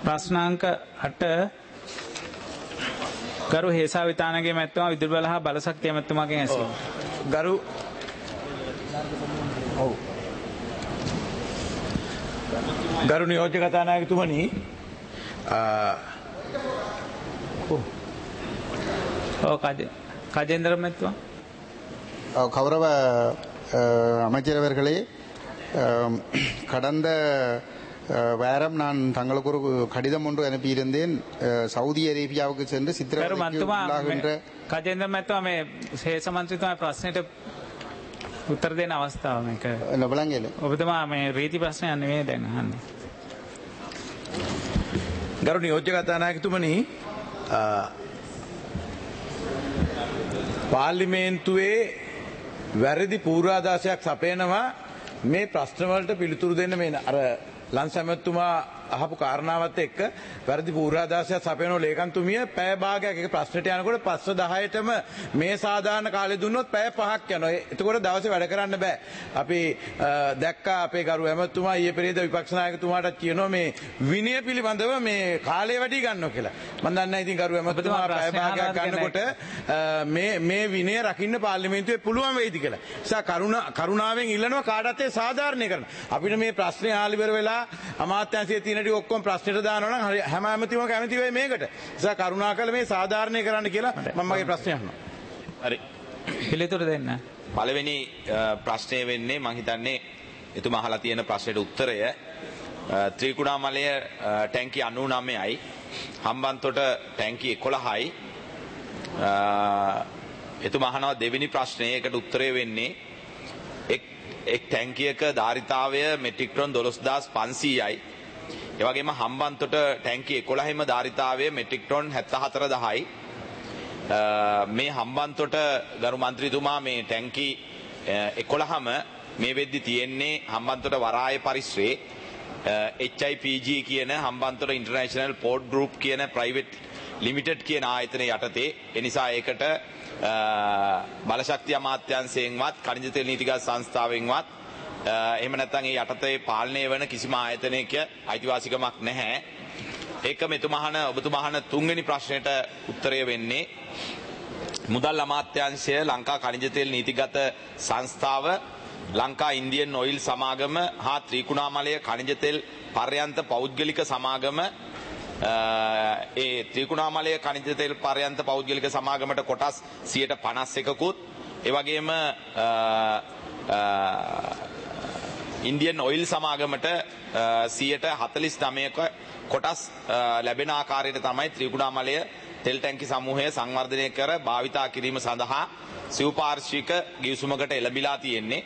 ප්‍රශ්නාංක 8 ගරු හේසා විතානගේ මැතිතුමා විදුලි බල හා බලශක්තිය මැතිතුමාගෙන් ඇසීම. ගරු නියෝජ්‍ය කතානායකතුමනි கஜேந்திர மத்துவா கௌரவ அமைச்சரவர்களே, கடந்த வாரம் நான் தங்களுக்கு ஒரு கடிதம் ஒன்று அனுப்பியிருந்தேன். சவுதி அரேபியாவுக்கு சென்று சித்திரவதைக்குள்ளாகின்ற கஜேந்திர மத்துவா மே හේස මන්ත්‍රීතුමා ප්‍රශ්නෙට උත්තර දෙන අවස්ථාව මේක ලබලංගෙල ඔබතුමා මේ රීති ප්‍රශ්නයක් නෙවෙයි දැන් අහන්නේ. ගරු නියෝජ්‍ය කතානායකතුමනි, පාර්ලිමේන්තුවේ වැරදි පූර්වාදාසයක් සපයනවා මේ ප්‍රශ්නවලට පිළිතුරු දෙන්න මේ අර ලංස ඇමතුමා අහපු කාරණාවත් එක්ක වැරදි පූර්වාදාසයක් සපයන ලේකම්තුමිය පැය භාගයක් එක ප්‍රශ්නට යනකොට 5:10ටම මේ සාධාරණ කාලේ දුන්නොත් පැය 5ක් යනවා. එතකොට දවසේ වැඩ කරන්න බෑ. අපි දැක්කා අපේ ගරු ඇමතුමා ඊයේ පෙරේද විපක්ෂ නායකතුමාට කියනවා මේ විනය පිළිබඳව මේ කාලය වැඩි ගන්නවා කියලා. මම දන්නේ නැහැ ඉතින් ගරු ඇමතුමා පැය භාගයක් ගන්නකොට මේ විනය රකින්න පාර්ලිමේන්තුවේ පුළුවන් වෙයිද කියලා. නිසා කරුණාවෙන් ඉල්ලනවා කාටත් ඒ සාධාරණය කරන්න. අපිට මේ ප්‍රශ්නේ ආලිවර වෙලා අමාත්‍යාංශයේ තියෙන ටික ඔක්කොම ප්‍රශ්නෙට දානවා නම් හැම ඇමතිවම කැමති වෙයි මේකට. නිසා කරුණාකර මේ සාධාරණය කරන්න කියලා මම මගේ ප්‍රශ්නය අහනවා. හරි. පිළිතුරු දෙන්න. පළවෙනි ප්‍රශ්නය වෙන්නේ මම හිතන්නේ එතුමා අහලා තියෙන ප්‍රශ්නෙට උත්තරය ත්‍රිකුණාමලය ටැංකි 99යි හම්බන්තොට ටැංකි 11යි. එතුමා අහනවා දෙවෙනි ප්‍රශ්නේ ඒකට උත්තරය වෙන්නේ එක් ටැංකියක ධාරිතාවය මෙට්‍රික් ටන් 12500යි. ඒ වගේම හම්බන්තොට ටැංකි 11ෙම ධාරිතාවය මෙට්‍රික් ටන් 74000යි. මේ හම්බන්තොට ගරු මන්ත්‍රීතුමා මේ ටැංකි 11ම මේ වෙද්දි තියෙන්නේ හම්බන්තොට වරාය පරිශ්‍රයේ HIPG කියන හම්බන්තොට ඉන්ටර්නැෂනල් පෝර්ට් ගෲප් කියන ප්‍රයිවට් ලිමිටඩ් කියන ආයතනය යටතේ. ඒ නිසා ඒකට බලශක්ති අමාත්‍යාංශයෙන්වත් කනිජ තෙල් නීතිගත සංස්ථාවෙන්වත් එහෙම නැත්නම් ඒ යටතේ පාලනය වන කිසිම ආයතනයක අයිතිවාසිකමක් නැහැ. ඒකම ඔබතුමා අහන තුන්වෙනි ප්‍රශ්නෙට උත්තරය වෙන්නේ මුදල් අමාත්‍යාංශය, ලංකා කනිජ තෙල් නීතිගත සංස්ථාව, ලංකා ඉන්දියන් ඔයිල් සමාගම හා ත්‍රිකුණාමලය කනිජ තෙල් පර්යන්ත පෞද්ගලික සමාගම ඒ ත්‍රිකුණාමලය කනිජ තෙල් පර්යන්ත පෞද්ගලික සමාගමට කොටස් 51කුත් ඒ වගේම ඉන්දියන් ඔයිල් සමාගමට 49ක කොටස් ලැබෙන ආකාරයට තමයි ත්‍රිකුණාමලය තෙල් ටැංකි සමූහය සංවර්ධනය කර භාවිතා කිරීම සඳහා සිව්පාර්ශ්වික ගිවිසුමකට එළඹිලා තියෙන්නේ.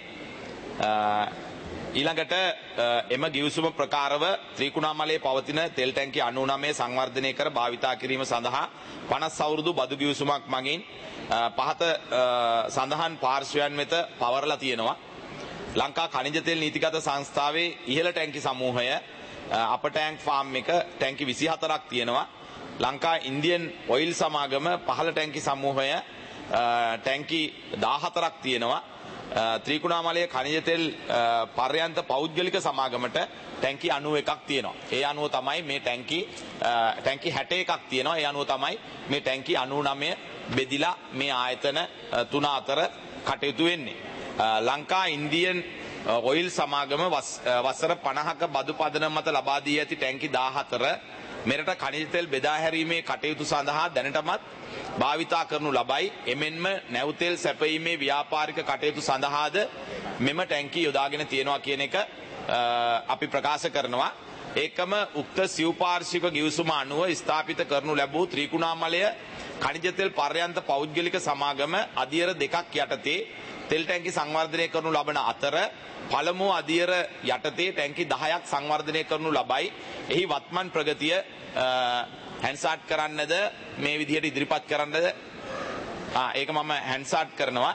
ඊළඟට එම ගිවිසුම ප්‍රකාරව ත්‍රිකුණාමලයේ පවතින තෙල් ටැංකි 99 සංවර්ධනය කර භාවිතා කිරීම සඳහා 50 අවුරුදු බදු ගිවිසුමක් මගින් පහත සඳහන් පාර්ශ්වයන් වෙත පවරලා තියෙනවා. ලංකා කනිජ තෙල් නීතිගත සංස්ථාවේ ඉහළ ටැංකි සමූහය අප ටැංක් ෆාම් එක ටැංකි 24ක් තියෙනවා. ලංකා ඉන්දියන් ඔයිල් සමාගම පහළ ටැංකි සමූහය ටැංකි 14ක් තියෙනවා. ත්‍රිකුණාමලය කනිජ තෙල් පර්යන්ත පෞද්ගලික සමාගමට ටැංකි 91ක් තියෙනවා. ඒ අනුව තමයි මේ ටැංකි 61ක් තියෙනවා. ඒ අනුව තමයි මේ ටැංකි 99 බෙදිලා මේ ආයතන තුන අතර කටයුතු වෙන්නේ. ලංකා ඉන්දියන් ඔයිල් සමාගම වසර 50ක බදු පදනම මත ලබා දී ඇති ටැංකි 14 මෙරට කනිජ තෙල් බෙදා හැරීමේ කටයුතු සඳහා දැනටමත් භාවිතා කරනු ලබයි. එමෙන්ම නැව් තෙල් සැපයීමේ ව්‍යාපාරික කටයුතු සඳහාද මෙම ටැංකි යොදාගෙන තියෙනවා කියන එක අපි ප්‍රකාශ කරනවා. ඒකම උක්ත සිව්පාර්ශ්වික ගිවිසුම අනුව ස්ථාපිත කරනු ලැබූ ත්‍රිකුණාමලය කනිජ තෙල් පර්යන්ත පෞද්ගලික සමාගම අධියර 2ක් යටතේ තෙල් ටැංකි සංවර්ධනය කරනු ලබන අතර පළමු අධියර යටතේ ටැංකි 10ක් සංවර්ධනය කරනු ලබයි. එහි වත්මන් ප්‍රගතිය හැන්සාට් කරන්නද මේ විදිහට ඉදිරිපත් කරන්නද ඒක මම හැන්සාට් කරනවා.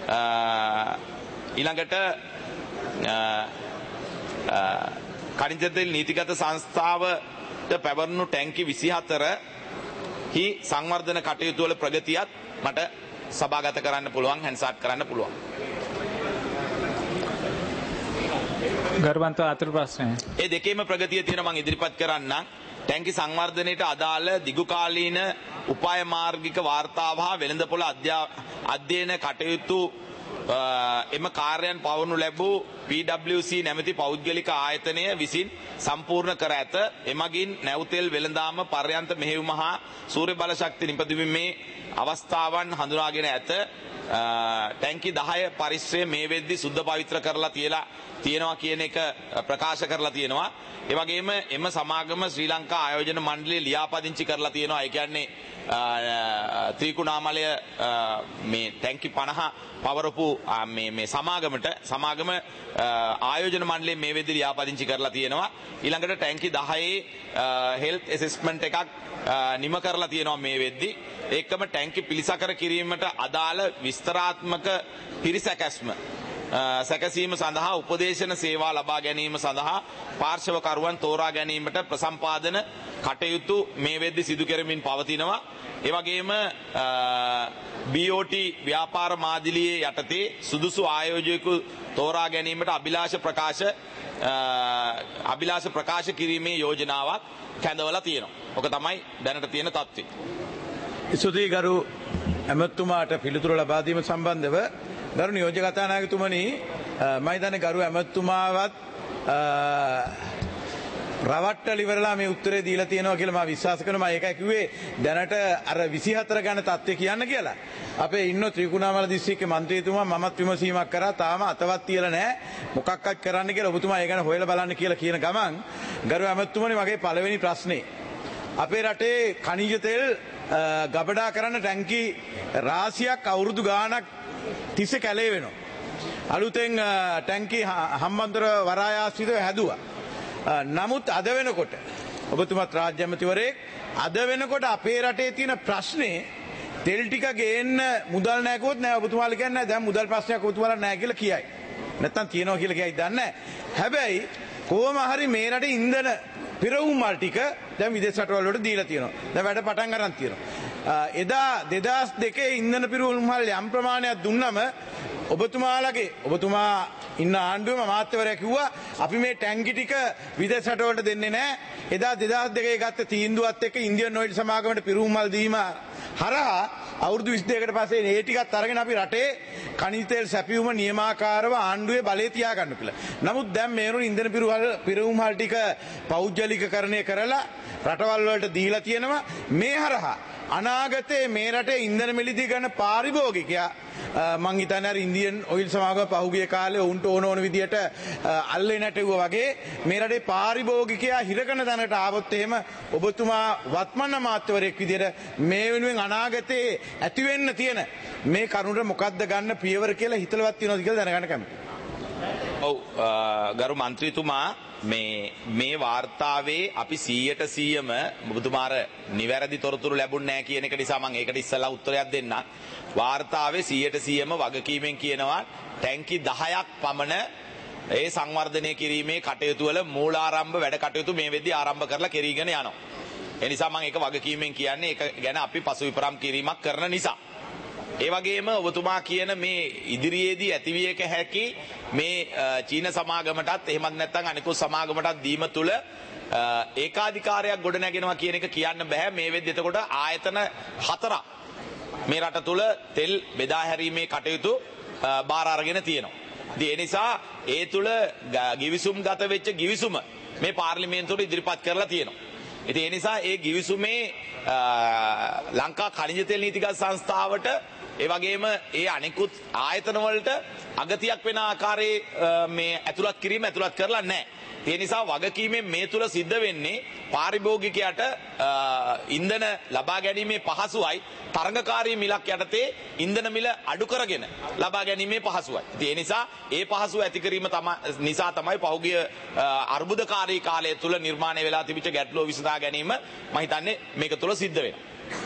ඊළඟට කනිජ තෙල් නීතිගත සංස්ථාවට පැවරුණු ටැංකි 24 හි සංවර්ධන කටයුතු වල ප්‍රගතියත් මට සභාගත කරන්න පුළුවන්, හැන්සාට් කරන්න පුළුවන්. ගරුවන්ත අතුරු ප්‍රශ්නය. ඒ දෙකේම ප්‍රගතිය තියෙන මම ඉදිරිපත් කරන්න. ටැංකි සංවර්ධනයට අදාළ දිගුකාලීන උපාය මාර්ගික වාර්තාව හා වෙළඳපොළ අධ්‍යයන කටයුතු එම කාර්යයන් පවරනු ලැබූ PwC නැමැති පෞද්ගලික ආයතනය විසින් සම්පූර්ණ කර ඇත. එමගින් නැවතෙල් වෙළඳාම පර්යන්ත මෙහෙයුම හා සූර්ය බල ශක්ති නිපදවීමේ අවස්ථාවන් හඳුනාගෙන ඇත. ටැංකි 10 පරිශ්‍රය මේ වෙද්දී සුද්ධ පවිත්‍ර කරලා තියෙනවා කියන එක ප්‍රකාශ කරලා තියෙනවා. ඒ වගේම එම සමාගම ශ්‍රී ලංකා ආයෝජන මණ්ඩලයේ ලියාපදිංචි කරලා තියෙනවා. ඒ කියන්නේ ත්‍රිකුණාමලය මේ ටැංකි 50 පවරපු මේ සමාගම ආයෝජන මණ්ඩලයේ මේ වෙද්දී ලියාපදිංචි කරලා තියෙනවා. ඊළඟට ටැංකි 10 හෙල්ත් ඇසෙස්මන්ට් එකක් නිම කරලා තියෙනවා මේ වෙද්දී. ඒකම ටැංකි පිළිසකර කිරීමට අදාළ විස්තරාත්මක පිරිසැකැස්ම සැකසීම සඳහා උපදේශන සේවා ලබා ගැනීම සඳහා පාර්ශවකරුවන් තෝරා ගැනීමට ප්‍රසම්පාදන කටයුතු මේ වෙද්දී සිදු කරමින් පවතිනවා. ඒ වගේම BOT ව්‍යාපාර මාදිලියේ යටතේ සුදුසු ආයෝජකයෙකු තෝරා ගැනීමට අභිලාෂ ප්‍රකාශ කිරීමේ යෝජනාවක් කැඳවලා තියෙනවා. ඔක තමයි දැනට තියෙන තත්ත්වය. ස්තුතියි ගරු ඇමතුමාට පිළිතුරු ලබා දීම සම්බන්ධව ගරු නියෝජ්‍ය කතානායකතුමනි මම හිතන්නේ ගරු ඇමතුමාවත් රවට්ටල ඉවරලා මේ උත්තරේ දීලා තියෙනවා කියලා මම විශ්වාස කරනවා. මම ඒකයි කිව්වේ දැනට අර 24 ගැන තත්ත්වය කියන්න කියලා. අපේ ඉන්න ත්‍රිකුණාමල දිස්ත්‍රික්කේ മന്ത്രിතුමා මමත් විමසීමක් කරා තාම අතවත් තියලා නැහැ. මොකක්වත් කරන්න කියලා ඔබතුමා ඒ ගැන හොයලා බලන්න කියලා කියන ගමන් ගරු ඇමතුමනි මගේ පළවෙනි ප්‍රශ්නේ අපේ රටේ ඛනිජ තෙල් ගබඩා කරන්න ටැංකි රාශියක් අවුරුදු ගාණක් තිස්සේ කැලේ වෙනවා. අලුතෙන් ටැංකි හම්බන්තොට වරාය ආශ්‍රිතව හැදුවා. නමුත් අද වෙනකොට ඔබතුමත් රාජ්‍ය ඇමතිවරයෙක් අද වෙනකොට අපේ රටේ තියෙන ප්‍රශ්නේ තෙල් ටික ගේන්න මුදල් නැහැ කිව්වොත් නෑ ඔබතුමාලා කියන්නේ දැන් මුදල් ප්‍රශ්නයක් ඔබතුමාලා නැහැ කියලා කියයි. නැත්තම් තියනවා කියලා කියයි දන්නේ නැහැ. හැබැයි කොහොම හරි මේ රටේ ඉන්ධන පිරවුම් මල් ටික දැන් විදේශ රටවල් වලට දීලා තියෙනවා. දැන් වැඩ පටන් ගන්න තියෙනවා. එදා 2002 ඉන්ධන පිරවුම් මල් යම් ප්‍රමාණයක් දුන්නම ඔබතුමා ඉන්න ආණ්ඩුවේම අමාත්‍යවරයා කිව්වා අපි මේ ටැංකි ටික විදේශ රටවලට දෙන්නේ නැහැ. එදා 2002 ගත්ත තීන්දුවත් එක්ක ඉන්දියන් ඔයිල් සමාගමට පිරවුම් මල් දීම හරහා අවුරුදු 22කට පස්සේ මේ ටිකත් අරගෙන අපි රටේ ඛනිජ තෙල් සැපයුම නියමාකාරව ආණ්ඩුවේ බලය තියාගන්න කියලා. නමුත් දැන් මේනොන ඉන්ධන පිරවුම් මල් ටික පෞද්ගලිකකරණය කරලා රටවල් වලට දීලා තියෙනවා. මේ හරහා අනාගතයේ මේ රටේ ඉන්ධන මිලදී ගන්න පාරිභෝගිකයා මං හිතන්නේ අර ඉන්දියන් ඔයිල් සමාගම පහුගිය කාලේ උන්ට ඕන විදියට අල්ලේ නැටුවා වගේ මේ රටේ පාරිභෝගිකයා හිරකන තැනට ආවොත් එහෙම ඔබතුමා වත්මන් අමාත්‍යවරයෙක් විදියට මේ වෙනුවෙන් අනාගතයේ ඇති වෙන්න තියෙන මේ කරුණට මොකද්ද ගන්න පියවර කියලා හිතලවත් තියෙනවද කියලා දැනගන්න කැමතියි. ඔව් ගරු මන්ත්‍රීතුමා මේ වාර්තාවේ අපි 100%ම ඔබතුමාර නිවැරදි තොරතුරු ලැබුණ නැහැ කියන එක නිසා මම ඒකට ඉස්සලා උත්තරයක් දෙන්නම්. වාර්තාවේ 100%ම වගකීමෙන් කියනවා ටැංකි 10ක් පමණ ඒ සංවර්ධනය කිරීමේ කටයුතු වල මූලාරම්භ වැඩ කටයුතු මේ වෙද්දී ආරම්භ කරලා කෙරීගෙන යනවා. ඒ නිසා මම ඒක වගකීමෙන් කියන්නේ ඒක ගැන අපි පසුවිපරම් කිරීමක් කරන නිසා. ඒ වගේම ඔබතුමා කියන මේ ඉදිරියේදී ඇතිවිය හැකි මේ චීන සමාගමටත් එහෙමත් නැත්නම් අනිකුත් සමාගමටත් දීම තුල ඒකාධිකාරයක් ගොඩ නැගෙනවා කියන එක කියන්න බෑ. මේ වෙද්දී එතකොට ආයතන 4ක් මේ රට තුල තෙල් බෙදා හැරීමේ කටයුතු බාර අරගෙන තියෙනවා. ඉතින් ඒ නිසා ඒ තුල ගිවිසුම් ගත වෙච්ච ගිවිසුම මේ පාර්ලිමේන්තුවට ඉදිරිපත් කරලා තියෙනවා. ඉතින් ඒ නිසා ඒ ගිවිසුමේ ලංකා ඛනිජ තෙල් නීතිගත සංස්ථාවට ඒ වගේම ඒ අනිකුත් ආයතන වලට අගතියක් වෙන ආකාරයේ මේ ඇතුළත් කරලා නැහැ. ඒ නිසා වගකීමෙන් මේ තුල සිද්ධ වෙන්නේ පාරිභෝගිකයාට ඉන්ධන ලබා ගැනීමේ පහසුවයි තරඟකාරී මිලක් යටතේ ඉන්ධන මිල අඩු කරගෙන ලබා ගැනීමේ පහසුවයි. ඒ නිසා ඒ පහසුව ඇති කිරීම නිසා තමයි පහුගිය අර්බුදකාරී කාලය තුල නිර්මාණය වෙලා තිබිච්ච ගැටලුව විසඳා ගැනීම මම හිතන්නේ මේක තුල සිද්ධ වෙනවා.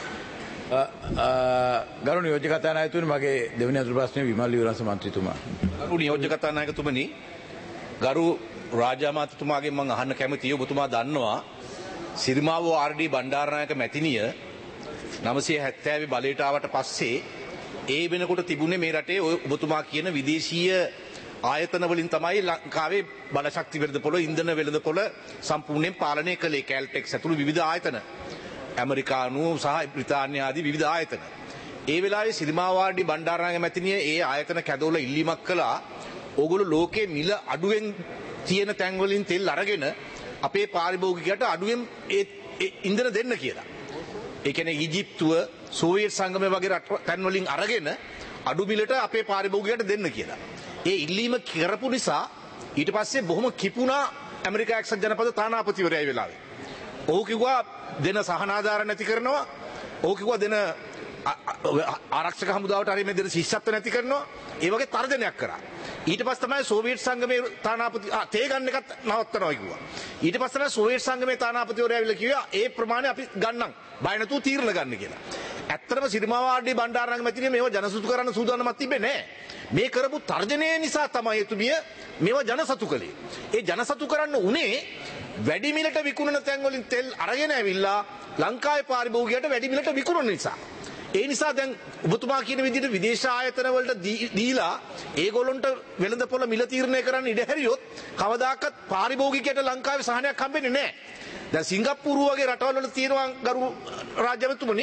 ගරු නියෝජ්‍ය කතානායකතුමනි මගේ දෙවෙනි අතුරු ප්‍රශ්නේ විමල් විවරන්ස මන්ත්‍රීතුමා. ගරු නියෝජ්‍ය කතානායකතුමනි ගරු රාජ්‍ය අමාත්‍යතුමාගෙන් මම අහන්න කැමතියි ඔබතුමා දන්නවා සිරිමාව ආර්.ඩී. බණ්ඩාරනායක මැතිණිය 970 බලයට ආවට පස්සේ ඒ වෙනකොට තිබුණේ මේ රටේ ඔබතුමා කියන විදේශීය ආයතන වලින් තමයි ලංකාවේ බලශක්ති වෙළඳපොළ ඉන්ධන වෙළඳපොළ සම්පූර්ණයෙන් පාලනය කළේ. කැල්ටෙක්ස් ඇතුළු විවිධ ආයතන, ඇමරිකානු සහ බ්‍රිතාන්‍ය ආදී විවිධ ආයතන. ඒ වෙලාවේ සිරිමාවාඩි බණ්ඩාරනායක මැතිනිය ඒ ආයතන කැදවල ඉල්ලීමක් කළා. ඕගොල්ලෝ ලෝකේ මිල අඩුවෙන් තියෙන තැන් වලින් තෙල් අරගෙන අපේ පාරිභෝගිකයට අඩුවෙන් ඒ ඉන්ධන දෙන්න කියලා. ඒ කියන්නේ ඊජිප්තුව, සෝවියට් සංගමය වගේ තැන් වලින් අරගෙන අඩු මිලට අපේ පාරිභෝගිකයට දෙන්න කියලා. ඒ ඉල්ලීම කරපු නිසා ඊට පස්සේ බොහොම කිපුණා ඇමරිකා එක්සත් ජනපද තානාපතිවරයා ඒ වෙලාවේ. ඔහු කිව්වා දෙන සහනාධාර නැති කරනවා. ඔහු කිව්වා දෙන ආරක්ෂක හමුදාවට හරි මේ දෙන ශිෂ්‍යත්ව නැති කරනවා. ඒ වගේ තර්ජනයක් කරා. ඊට පස්සේ තමයි සෝවියට් සංගමේ තානාපති තේ ගන්න එකත් නවත්තනවා කිව්වා. ඊට පස්සේ තමයි සෝවියට් සංගමේ තානාපතිවරයා ඇවිල්ලා කිව්වා ඒ ප්‍රමාණය අපි ගන්නම්. බය නැතුව තීරණ ගන්න කියලා. ඇත්තටම සිරිමාවාඩි බණ්ඩාරනායක මැතිනිය මේව ජනසතු කරන්න සූදානම්ක් තිබෙන්නේ නැහැ. මේ කරපු තර්ජනය නිසා තමයි එතුමිය මේව ජනසතු කළේ. ඒ ජනසතු කරන්න උනේ වැඩි මිලට විකුණන තැන් වලින් තෙල් අරගෙන ඇවිල්ලා ලංකාවේ පාරිභෝගිකයට වැඩි මිලට විකුණන නිසා. ඒ නිසා දැන් ඔබතුමා කියන විදිහට විදේශ ආයතන වලට දීලා ඒගොල්ලන්ට වෙළඳපොළ මිල තීරණය කරන්න ඉඩ හැරියොත් කවදාකවත් පාරිභෝගිකයට ලංකාවේ සහනයක් හම්බෙන්නේ නැහැ. දැන් සිංගප්පූරු වගේ රටවල් වල තියෙනවා ගරු රාජ්‍ය මැතිතුමනි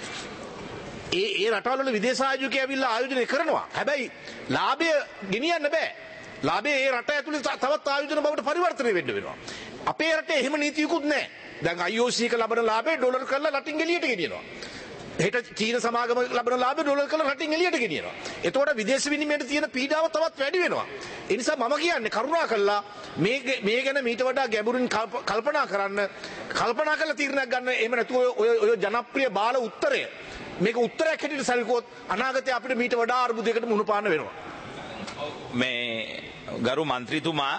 ඒ රටවල් වල විදේශ ආයෝජකයෝ ඇවිල්ලා ආයෝජනය කරනවා. හැබැයි ලාභය ගෙනියන්න බෑ. ලාභය ඒ රට ඇතුලේ තවත් ආයෝජන බවට පරිවර්තනය වෙන්න වෙනවා. අපේ රටේ එහෙම නීතියකුත් නැහැ. දැන් IOC එක ලබන ලාභය ඩොලර් කරලා රටින් එළියට ගෙනියනවා. හෙට චීන සමාගම ලබන ලාභය ඩොලර් කරලා රටින් එළියට ගෙනියනවා. එතකොට විදේශ විනිමයට තියෙන පීඩාව තවත් වැඩි වෙනවා. ඒ නිසා මම කියන්නේ කරුණාකරලා මේ ගැන මීට වඩා ගැඹුරින් කල්පනා කරලා තීරණයක් ගන්න. එහෙම නැතුව ඔය ජනප්‍රිය බාල උත්තරය මේක උත්තරයක් හැටියට සැලකුවොත් අනාගතයේ අපිට මීට වඩා අර්බුදයකට මුහුණ පාන්න වෙනවා. මේ ගරු මන්ත්‍රීතුමා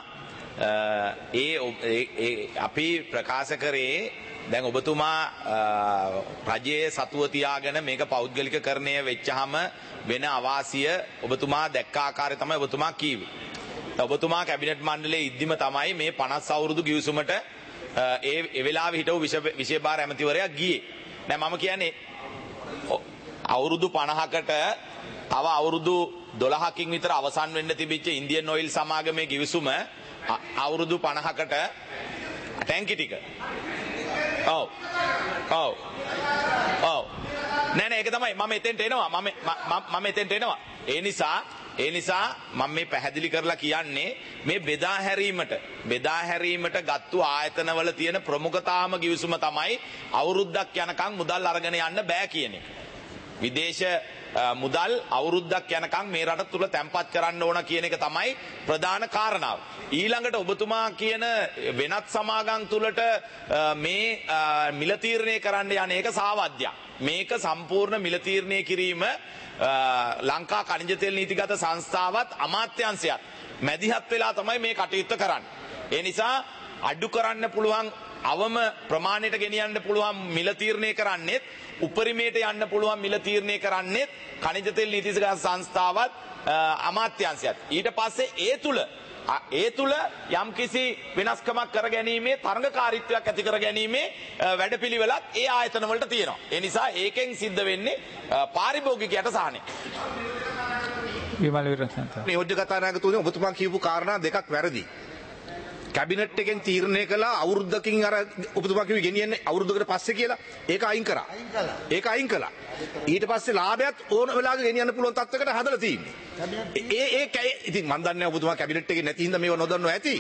අපි ප්‍රකාශ කරේ දැන් ඔබතුමා රජයේ සතුව තියාගෙන මේක පෞද්ගලිකකරණය වෙච්චහම වෙන අවාසිය ඔබතුමා දැක්ක ආකාරය තමයි ඔබතුමා කිව්වේ. ඔබතුමා කැබිනට් මණ්ඩලයේ ඉද්දිම තමයි මේ 50 අවුරුදු ගිවිසුමට ඒ වෙලාවේ හිටපු විශේෂ භාර ඇමතිවරයා ගියේ. දැන් මම කියන්නේ අවුරුදු 50කට තව අවුරුදු 12කින් විතර අවසන් වෙන්න තිබිච්ච ඉන්දියන් ඔයිල් සමාගමේ ගිවිසුම අවුරුදු 50කට ටැංකි ටික. ඔව් නෑ ඒක තමයි මම එතෙන්ට එනවා. මම එතෙන්ට එනවා. ඒ නිසා මම මේ පැහැදිලි කරලා කියන්නේ මේ බෙදා හැරීමට ගත්තු ආයතනවල තියෙන ප්‍රමුඛතාවම ගිවිසුම තමයි අවුරුද්දක් යනකම් මුදල් අරගෙන යන්න බෑ කියන එක. විදේශ මුදල් අවුරුද්දක් යනකම් මේ රට තුල තැන්පත් කරන්න ඕන කියන එක තමයි ප්‍රධාන කාරණාව. ඊළඟට ඔබතුමා කියන වෙනත් සමාගම් තුලට මේ මිල තීරණය කරන්න යන එක සාවද්‍යයක්. මේක සම්පූර්ණ මිල තීරණය කිරීම ලංකා කනිජ තෙල් නීතිගත සංස්ථාවත් අමාත්‍යාංශයත් මැදිහත් වෙලා තමයි මේ කටයුත්ත කරන්නේ. ඒ නිසා අඩු කරන්න පුළුවන් අවම ප්‍රමාණයට ගෙනියන්න පුළුවන් මිල තීරණය කරන්නේත් උපරිමයට යන්න පුළුවන් මිල තීරණය කරන්නේත් කනිජ තෙල් නීතිගත සංස්ථාවත් අමාත්‍යාංශයත්. ඊට පස්සේ ඒ තුල යම්කිසි වෙනස්කමක් කර ගැනීමේ තරඟකාරීත්වයක් ඇති කර ගැනීමේ වැඩපිළිවෙලක් ඒ ආයතන වලට තියෙනවා. ඒ නිසා ඒකෙන් සිද්ධ වෙන්නේ පාරිභෝගිකයට සහනය. විමල් විරසන්ත නියෝජ්‍ය කතානායකතුමනි ඔබතුමා කියපු කාරණා දෙකක් වැරදි. කැබිනට් එකෙන් තීරණය කළා අවුරුද්දකින් අර ඔබතුමා කිව්වේ ගෙනියන්නේ අවුරුද්දකට පස්සේ කියලා. ඒක අයින් කරා. ඊට පස්සේ ලාභයත් ඕන වෙලාවක ගෙනියන්න පුළුවන් තත්ත්වයකට හදලා තියෙන්නේ. ඒක ඉතින් මම දන්නේ නැහැ ඔබතුමා කැබිනට් එකේ නැති හින්දා මේව නොදන්නව ඇති.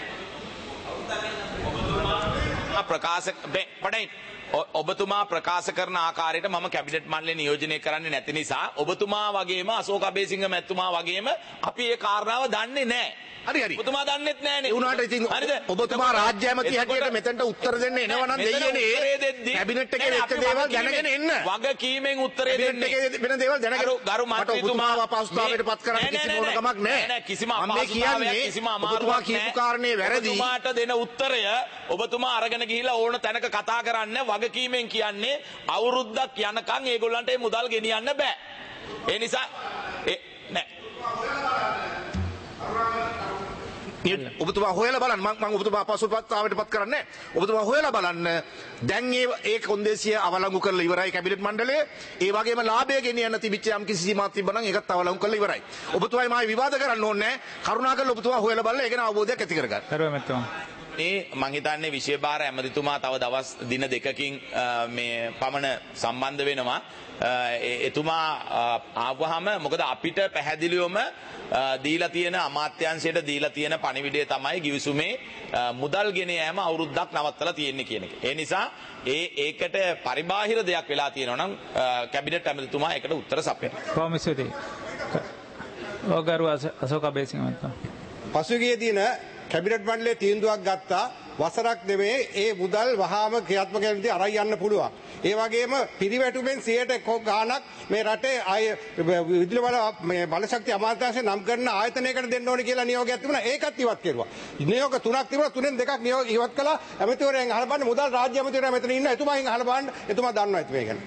ඔබතුමා ප්‍රකාශ කරන ආකාරයට මම කැබිනට් මණ්ඩලය නියෝජනය කරන්නේ නැති නිසා ඔබතුමා වගේම අශෝක අබේසිංහ මැතිතුමා වගේම අපි ඒ කාරණාව දන්නේ නැහැ. හරි. ඔබතුමා දන්නෙත් නැහනේ. ඒ උනාට ඉතින් ඔබතුමා රාජ්‍ය ඇමති හැටියට මෙතනට උත්තර දෙන්න එනවා නම් දෙයියනේ කැබිනට් එකේ වෙච්ච දේවල් දැනගෙන එන්න. වගකීමෙන් උත්තරේ දෙන්නේ. වෙන දේවල් දැනගෙන ගරු මන්ත්‍රීතුමා අපහසුතාවයට පත් කරන්න කිසි මොනකමක් නැහැ. නෑ කිසිම අපහසුතාවයක් කිසිම අමාරුවක් ඔබතුමා කියපු කාරණේ වැරදි. ඔබතුමාට දෙන උත්තරය ඔබතුමා අරගෙන ගිහිලා ඕන තැනක කතා කරන්න වගකීමෙන් කියන්නේ අවුරුද්දක් යනකම් ඒගොල්ලන්ට මේ මුදල් ගෙනියන්න බෑ. ඒ නිසා ඔබතුමා හොයලා බලන්න මම ඔබතුමා පසුපත්තාවට පත් කරන්නේ ඔබතුමා හොයලා බලන්න දැන් ඒ කොන්දේසිය අවලංගු කරලා ඉවරයි කැබිනට් මණ්ඩලය ඒ වගේම ලාභය ගෙනියන්න තිබිච්ච යම් කිසි සීමාවක් තිබ්බනම් ඒකත් අවලංගු කරලා ඉවරයි ඔබතුමායි මායි විවාද කරන්න ඕනේ කරුණාකරලා ඔබතුමා හොයලා බලලා ඒක ගැන අවබෝධයක් ඇති කරගන්න මේ මං හිතන්නේ විශේෂ ඇමතිතුමා තව දවස් දින දෙකකින් මේ පමණ සම්බන්ධ වෙනවා එතුමා ආවහම මොකද අපිට පැහැදිලිවම දීලා තියෙන අමාත්‍යාංශයට දීලා තියෙන පණිවිඩය තමයි ගිවිසුමේ මුදල් ගෙන යෑම අවුරුද්දක් නවත්තලා තියෙන්නේ කියන එක. ඒ නිසා ඒකට පරිබාහිර දෙයක් වෙලා තියෙනවා නම් කැබිනට් ඇමතිතුමා ඒකට උත්තර සපයනවා. කොහොම ස්තුතියි. ඔගරු අශෝක අබේසිංහ මහත්මයා. පසුගිය දින කැබිනට් මණ්ඩලයේ තීන්දුවක් ගත්තා වසරක් දෙමේ ඒ මුදල් වහාම ක්‍රියාත්මක වෙන විදිහ අරයි යන්න පුළුවන්. ඒ වගේම පිරිවැටුමෙන් 100ක ගාණක් මේ රටේ ආය විදුලි බල මේ බලශක්ති අමාත්‍යාංශය නම් කරන ආයතනයකට දෙන්න ඕනේ කියලා නියෝගයක් තිබුණා. ඒකත් ඉවත් කෙරුවා. නියෝග 3ක් තිබුණා. 3ෙන් 2ක් නියෝග ඉවත් කළා. ඇමතිවරයන් අහලා බලන්න මුදල් රාජ්‍ය ඇමතිවරයා මෙතන ඉන්න. එතුමාගෙන් අහලා බලන්න. එතුමා දන්නවා ඒක ගැන.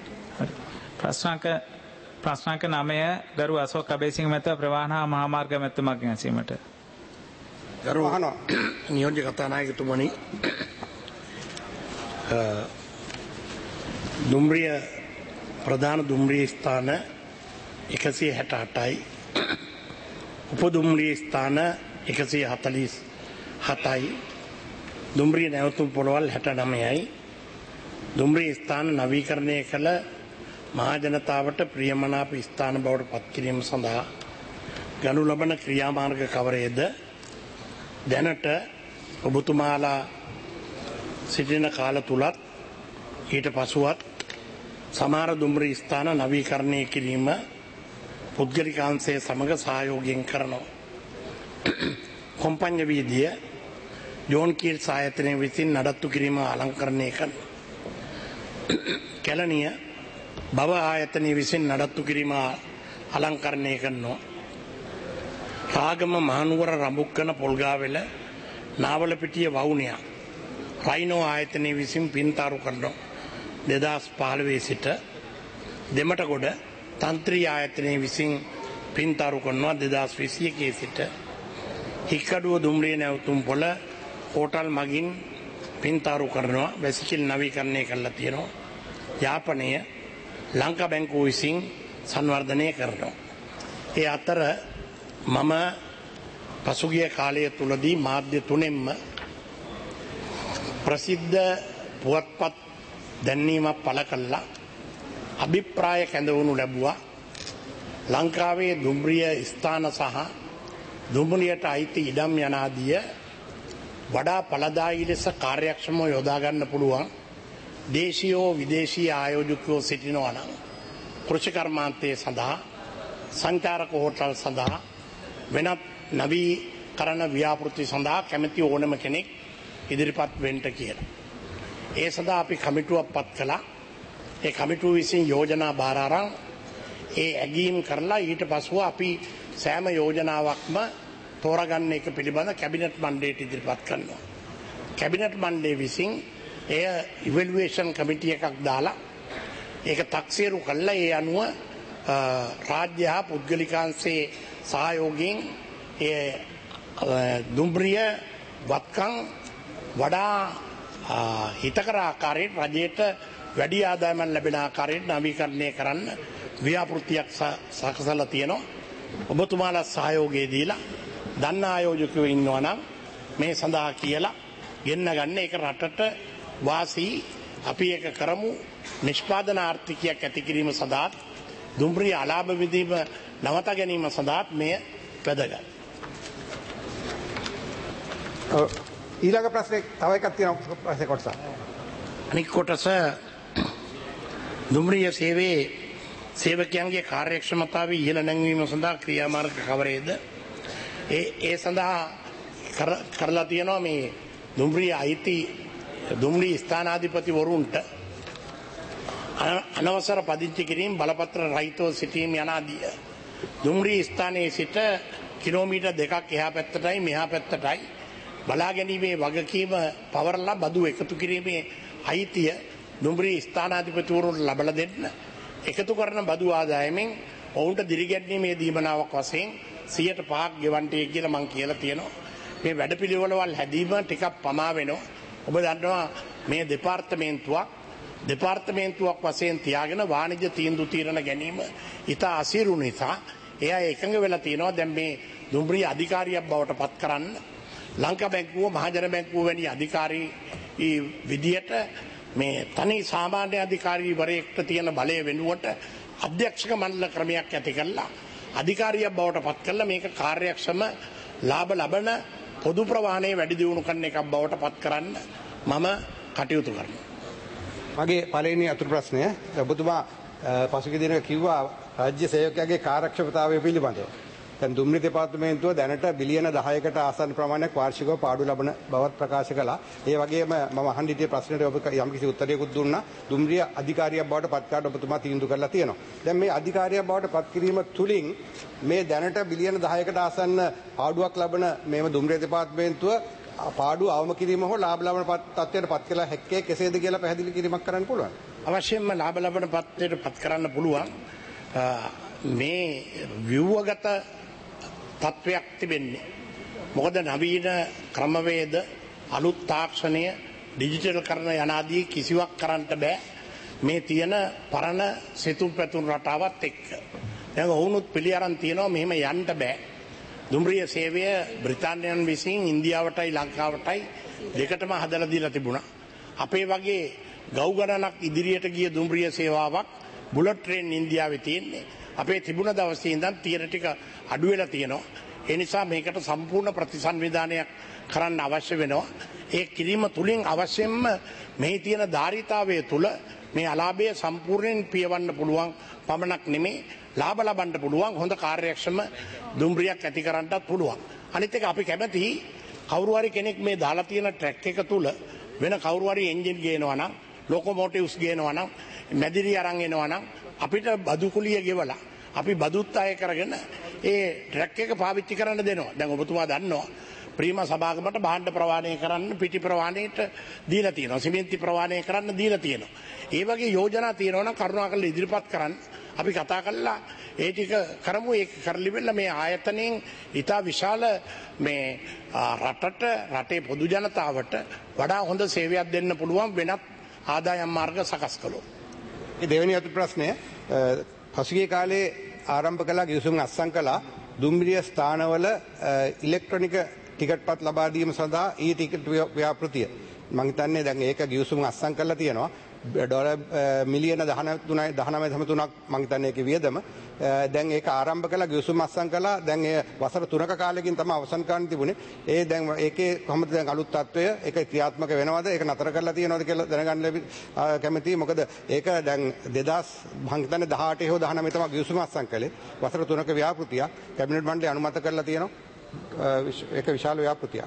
ප්‍රශ්නාංක 9 ගරු අශෝක අබේසිංහ මහතා ප්‍රවාහන හා මහාමාර්ග මැතිතුමාගෙන් ඇසීමට. ගරු නියෝජ්‍ය කතානායකතුමනි දුම්රිය ප්‍රධාන දුම්රිය ස්ථාන 168යි උපදුම්රිය ස්ථාන 147යි දුම්රිය නැවතුම් පොළවල් 69යි දුම්රිය ස්ථාන නවීකරණය කළ මහා ජනතාවට ප්‍රියමනාප ස්ථාන බවට පත් කිරීම සඳහා ගනු ලබන ක්‍රියාමාර්ග කවරේද දැනට ඔබතුමාලා සිටින කාල තුලත් ඊට පසුවත් සමහර දුම්රිය ස්ථාන නවීකරණය කිරීම පුද්ගලිකාංශයේ සමග සහයෝගයෙන් කරනවා. කොම්පඤ්ඤ වීදිය ජෝන් කීල්ස් ආයතනය විසින් නඩත්තු කිරීම අලංකරණය කරන කැලණිය බව ආයතනය විසින් නඩත්තු කිරීම අලංකරණය කරනවා. රාගම මහනුවර රඹුක්කන පොල්ගාවෙල නාවලපිටිය වවුනියා රයිනෝ ආයතනය විසින් පින්තාරු කරනවා 2015 සිට දෙමටගොඩ තන්ත්‍රී ආයතනය විසින් පින්තාරු කරනවා 2021 සිට හික්කඩුව දුම්රිය නැවතුම් පොළ හෝටල් මගින් පින්තාරු කරනවා වැසිකිලි නවීකරණය කරලා තියෙනවා යාපනය ලංකා බැංකුව විසින් සංවර්ධනය කරනවා ඒ අතර මම පසුගිය කාලය තුලදී මාධ්‍ය තුනෙන්ම ප්‍රසිද්ධ පුවත්පත් දැන්වීමක් පළ කළා අභිප්‍රාය කැඳවනු ලැබුවා ලංකාවේ දුම්රිය ස්ථාන සහ දුම්රියට අයිති ඉඩම් යනාදිය වඩා ඵලදායී ලෙස කාර්යක්ෂමව යොදා ගන්න පුළුවන් දේශීය විදේශීය ආයෝජකයෝ සිටිනවා නම් කෘෂිකර්මාන්තයේ සඳහා සංචාරක හෝටල් සඳහා වෙනත් නවීකරණ ව්‍යාපෘති සඳහා කැමති ඕනම කෙනෙක් ඉදිරිපත් වෙන්න කියලා. ඒ සඳහා අපි කමිටුවක් පත් කළා. ඒ කමිටුව විසින් යෝජනා බාර අරන් ඒ ඇගීම් කරලා ඊට පස්ව අපි සෑම යෝජනාවක්ම තෝරගන්න එක පිළිබඳ කැබිනට් මණ්ඩලයට ඉදිරිපත් කරනවා. කැබිනට් මණ්ඩලය විසින් එය ඉවැලුවේෂන් කමිටි එකක් දාලා ඒක තක්සේරු කළා. ඒ අනුව රාජ්‍ය හා පුද්ගලිකාංශයේ සහයෝගයෙන් ඒ දුම්රිය වත්කම් වඩා හිතකර ආකාරයට රජයට වැඩි ආදායමක් ලැබෙන ආකාරයට නවීකරණය කරන්න ව්‍යාපෘතියක් සකසලා තියෙනවා. ඔබතුමාලා සහයෝගය දීලා දන්න ආයෝජකයෝ ඉන්නවා නම් මේ සඳහා කියලා ගෙන්න ගන්න ඒක රටට වාසී අපි ඒක කරමු නිෂ්පාදන ආර්ථිකයක් ඇති කිරීම සඳහා දුම්රිය අලාභ විදීම නවත ගැනීම සඳහා මේ වැදගත්. ඊළඟ ප්‍රශ්නේ තව එකක් තියෙනවා ප්‍රශ්නේ කොටස. අනික් කොටස දුම්රිය සේවයේ සේවකයන්ගේ කාර්යක්ෂමතාවය ඉහළ නැංවීම සඳහා ක්‍රියාමාර්ග කවරේද? ඒ සඳහා කරලා තියෙනවා මේ දුම්රිය අයිති දුම්රිය ස්ථානාධිපතිවරුන්ට අනවසර පදිංචි කිරීම බලපත්‍ර රහිතව සිටීම යනාදී දුම්රිය ස්ථානයේ සිට කිලෝමීටර් 2ක් එහා පැත්තටයි මෙහා පැත්තටයි බලා ගැනීමේ වගකීම පවරලා බදු එකතු කිරීමේ අයිතිය දුම්රිය ස්ථානාධිපතිවරුන්ට ලබා දෙන්න එකතු කරන බදු ආදායමෙන් ඔවුන්ට දිරිගැන්වීමේ දීමනාවක් වශයෙන් 105ක් ගෙවන්ටේ කියලා මම කියලා තියෙනවා. මේ වැඩපිළිවෙළවල් හැදීම ටිකක් පමා වෙනවා. ඔබ දන්නවා මේ දෙපාර්තමේන්තුවක් වශයෙන් තියාගෙන වාණිජ්‍ය තීන්දුව తీරන ගැනීම ඉතා අසීරු නිසා එයා එකඟ වෙලා තියෙනවා දැන් මේ දුම්රිය අධිකාරියක් බවට පත් කරන්න ලංකා බැංකුව මහජන බැංකුව වැනි අධිකාරී විදියට මේ තනි සාමාන්‍ය අධිකාරීවරයෙක්ට තියෙන බලය වෙනුවට අධ්‍යක්ෂක මණ්ඩල ක්‍රමයක් ඇති කළා අධිකාරියක් බවට පත් කළා මේක කාර්යක්ෂම ලාභ ලබන පොදු ප්‍රවාහනයේ වැඩි දියුණු කරන එකක් බවට පත් කරන්න මම කටයුතු කරනවා. මගේ පළවෙනි අතුරු ප්‍රශ්නය ඔබතුමා පසුගිය දිනක කිව්වා රාජ්‍ය සේවකයාගේ කාර්යක්ෂමතාවය පිළිබඳව. දැන් දුම්රිය දෙපාර්තමේන්තුව දැනට බිලියන 10කට ආසන්න ප්‍රමාණයක් වාර්ෂිකව පාඩු ලබන බවත් ප්‍රකාශ කළා. ඒ වගේම මම අහන්න හිටිය ප්‍රශ්නෙට ඔබ යම්කිසි උත්තරයකුත් දුන්නා. දුම්රිය අධිකාරියක් බවට පත් කරන්න ඔබතුමා තීන්දුව කරලා තියෙනවා. දැන් මේ අධිකාරියක් බවට පත් කිරීම තුලින් මේ දැනට බිලියන 10කට ආසන්න පාඩුවක් ලබන මේව දුම්රිය දෙපාර්තමේන්තුව පාඩු අවම කිරීම හෝ ලාභ ලබන තත්ත්වයට පත් කළ හැක්කේ කෙසේද කියලා පැහැදිලි කිරීමක් කරන්න පුළුවන්. අවශ්‍යයෙන්ම ලාභ ලබන තත්ත්වයට පත් කරන්න පුළුවන්. මේ ව්‍යුහගත තත්ත්වයක් තිබෙන්නේ. මොකද නවීන ක්‍රමවේද අලුත් තාක්ෂණය ඩිජිටල් කරන යනාදී කිසිවක් කරන්න බෑ. මේ තියෙන පරණ සිතුම් පැතුම් රටාවත් එක්ක. දැන් ඔවුනුත් පිළි අරන් තියෙනවා මෙහෙම යන්න බෑ. දුම්රිය සේවය බ්‍රිතාන්‍යයන් විසින් ඉන්දියාවටයි ලංකාවටයි දෙකටම හදලා දීලා තිබුණා. අපේ වගේ ගව් ගණනක් ඉදිරියට ගිය දුම්රිය සේවාවක් බුලට් ට්‍රේන් ඉන්දියාවේ තියෙන්නේ. අපේ තිබුණ දවසේ ඉඳන් තියෙන ටික අඩු වෙලා තියෙනවා. ඒ නිසා මේකට සම්පූර්ණ ප්‍රතිසංවිධානයක් කරන්න අවශ්‍ය වෙනවා. ඒ කිරීම තුලින් අවශ්‍යයෙන්ම මේ තියෙන ධාරිතාවය තුල මේ අලාභය සම්පූර්ණයෙන් පියවන්න පුළුවන් පමණක් නෙමේ ලාභ ලබන්න පුළුවන් හොඳ කාර්යක්ෂම දුම්රියක් ඇති කරන්නත් පුළුවන්. අනිත් එක අපි කැමති කවුරු හරි කෙනෙක් මේ දාලා තියෙන ට්‍රැක් එක තුල වෙන කවුරු හරි එන්ජින් ගේනවා නම් ලොකෝමෝටිව්ස් ගේනවා නම් මැදිරි අරන් එනවා නම් අපිට බදු කුලිය ගෙවලා අපි බදුත් අය කරගෙන ඒ ට්‍රැක් එක පාවිච්චි කරන්න දෙනවා. දැන් ඔබතුමා දන්නවා ප්‍රීම සභාගමට භාණ්ඩ ප්‍රවාහනය කරන්න පිටි ප්‍රවාහනයට දීලා තියෙනවා. සිමෙන්ති ප්‍රවාහනය කරන්න දීලා තියෙනවා. ඒ වගේ යෝජනා තියෙනවා නම් කරුණාකරලා ඉදිරිපත් කරන්න. අපි කතා කළා ඒ ටික කරමු. ඒක කරලිවෙන්න මේ ආයතනයෙන් ඉතා විශාල මේ රටට රටේ පොදු ජනතාවට වඩා හොඳ සේවයක් දෙන්න පුළුවන් වෙනත් ආදායම් මාර්ග සකස් කළොත්. මේ දෙවෙනි අතු ප්‍රශ්නය පසුගිය කාලේ ආරම්භ කළා ගිවිසුම් අත්සන් කළා දුම්රිය ස්ථානවල ඉලෙක්ට්‍රොනික ටිකට්පත් ලබා දීම සඳහා ඊ ටිකට් ව්‍යාපෘතිය මම හිතන්නේ දැන් ඒක ගිවිසුම් අත්සන් කරලා තියෙනවා ඩොලර් මිලියන 19.3ක් මම හිතන්නේ ඒකේ වියදම දැන් ඒක ආරම්භ කළා ගිවිසුම් අත්සන් කළා දැන් ඒ වසර 3ක කාලෙකින් තමයි අවසන් කරන්න තිබුණේ ඒ දැන් ඒකේ කොහොමද දැන් අලුත් තත්වය ඒක ක්‍රියාත්මක වෙනවද ඒක නතර කරලා තියෙනවද කියලා දැනගන්න කැමතියි මොකද ඒක දැන් 2000 මම හිතන්නේ 18 හෝ 19 තමයි ගිවිසුම අත්සන් කළේ වසර 3ක ව්‍යාපෘතියක් කැබිනට් මණ්ඩලය අනුමත කරලා තියෙනවා ඒක විශාල ව්‍යාපෘතියක්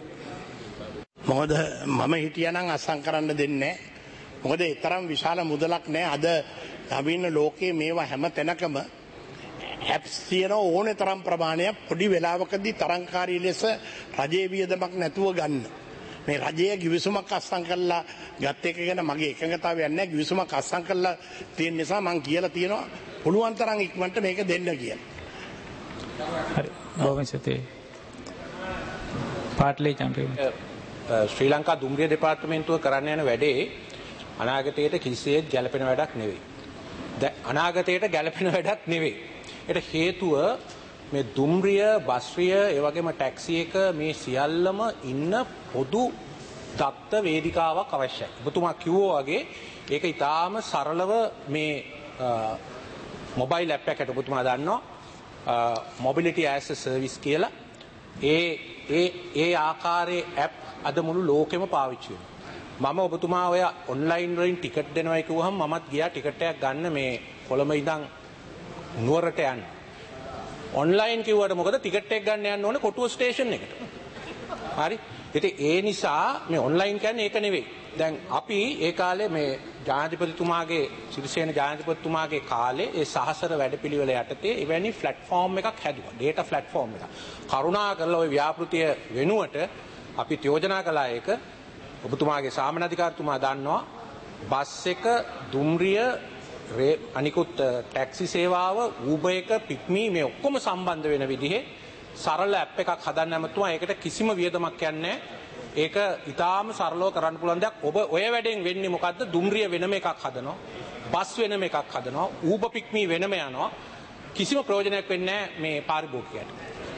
මොකද මම හිටියානම් අත්සන් කරන්න දෙන්නේ නැහැ මොකද ඒ තරම් විශාල මුදලක් නෑ අද නවීන ලෝකයේ මේවා හැම තැනකම ඇප්ස් තියෙන ඕනේ තරම් ප්‍රමාණයක් පොඩි වෙලාවකදී තරංකාරී ලෙස රජයේ වියදමක් නැතුව ගන්න. මේ රජයේ ගිවිසුමක් අත්සන් කළා ගත් එක ගැන මගේ එකඟතාවයක් නැහැ. ගිවිසුමක් අත්සන් කළා තියෙන නිසා මම කියලා තියෙනවා පුළුවන් තරම් ඉක්මනට මේක දෙන්න කියලා. හරි. බොහොම ස්තුතියි. පාටලේ චැම්පියන්. ශ්‍රී ලංකා දුම්රිය දෙපාර්තමේන්තුව කරන්න යන වැඩේ අනාගතයට කිසිසේත් ගැලපෙන වැඩක් නෙවෙයි. අනාගතයට ගැලපෙන වැඩක් නෙවෙයි. ඒට හේතුව මේ දුම්රිය, බස්රිය, ඒ වගේම ටැක්සි එක මේ සියල්ලම ඉන්න පොදු දත්ත වේදිකාවක් අවශ්‍යයි. ඔබතුමා කිව්වා වගේ ඒක ඊටාම සරලව මේ මොබයිල් ඇප් එකකට ඔබතුමා දන්නවා මොබිලිටි ඇස් අ සර්විස් කියලා. ඒ ආකාරයේ ඇප් අද මුළු ලෝකෙම පාවිච්චි වෙනවා. මම ඔබතුමා ඔය ඔන්ලයින් වලින් ටිකට් දෙනවා කිව්වහම මමත් ගියා ටිකට් එකක් ගන්න මේ කොළඹ ඉඳන් නුවරට යන්න. ඔන්ලයින් කිව්වට මොකද ටිකට් එක ගන්න යන්න ඕනේ කොටුව ස්ටේෂන් එකට. හරි. ඉතින් ඒ නිසා මේ ඔන්ලයින් කියන්නේ ඒක නෙවෙයි. දැන් අපි ඒ කාලේ මේ ජනාධිපතිතුමාගේ සිරිසේන ජනාධිපතිතුමාගේ කාලේ ඒ සහසර වැඩපිළිවෙල යටතේ එවැනි ප්ලැට්ෆෝම් එකක් හැදුවා. ඩේටා ප්ලැට්ෆෝම් එකක්. කරුණාකරලා ওই ව්‍යාපෘතිය වෙනුවට අපි යෝජනා කළා ඒක ඔබතුමාගේ සාමාන්‍යාධිකාරතුමා දන්නවා බස් එක දුම්රිය අනිකුත් ටැක්සි සේවාව ඌබර් එක පික්මී මේ ඔක්කොම සම්බන්ධ වෙන විදිහේ සරල ඇප් එකක් හදන්න ඇමතුමා. ඒකට කිසිම වියදමක් යන්නේ ඒක ඉතාම සරලව කරන්න පුළුවන් දෙයක්. ඔබ ඔය වැඩෙන් වෙන්නේ මොකද්ද? දුම්රිය වෙනම එකක් හදනවා. බස් වෙනම එකක් හදනවා. ඌබර් පික්මී වෙනම යනවා. කිසිම ප්‍රයෝජනයක් වෙන්නේ නැහැ මේ පාරිභෝගිකයට.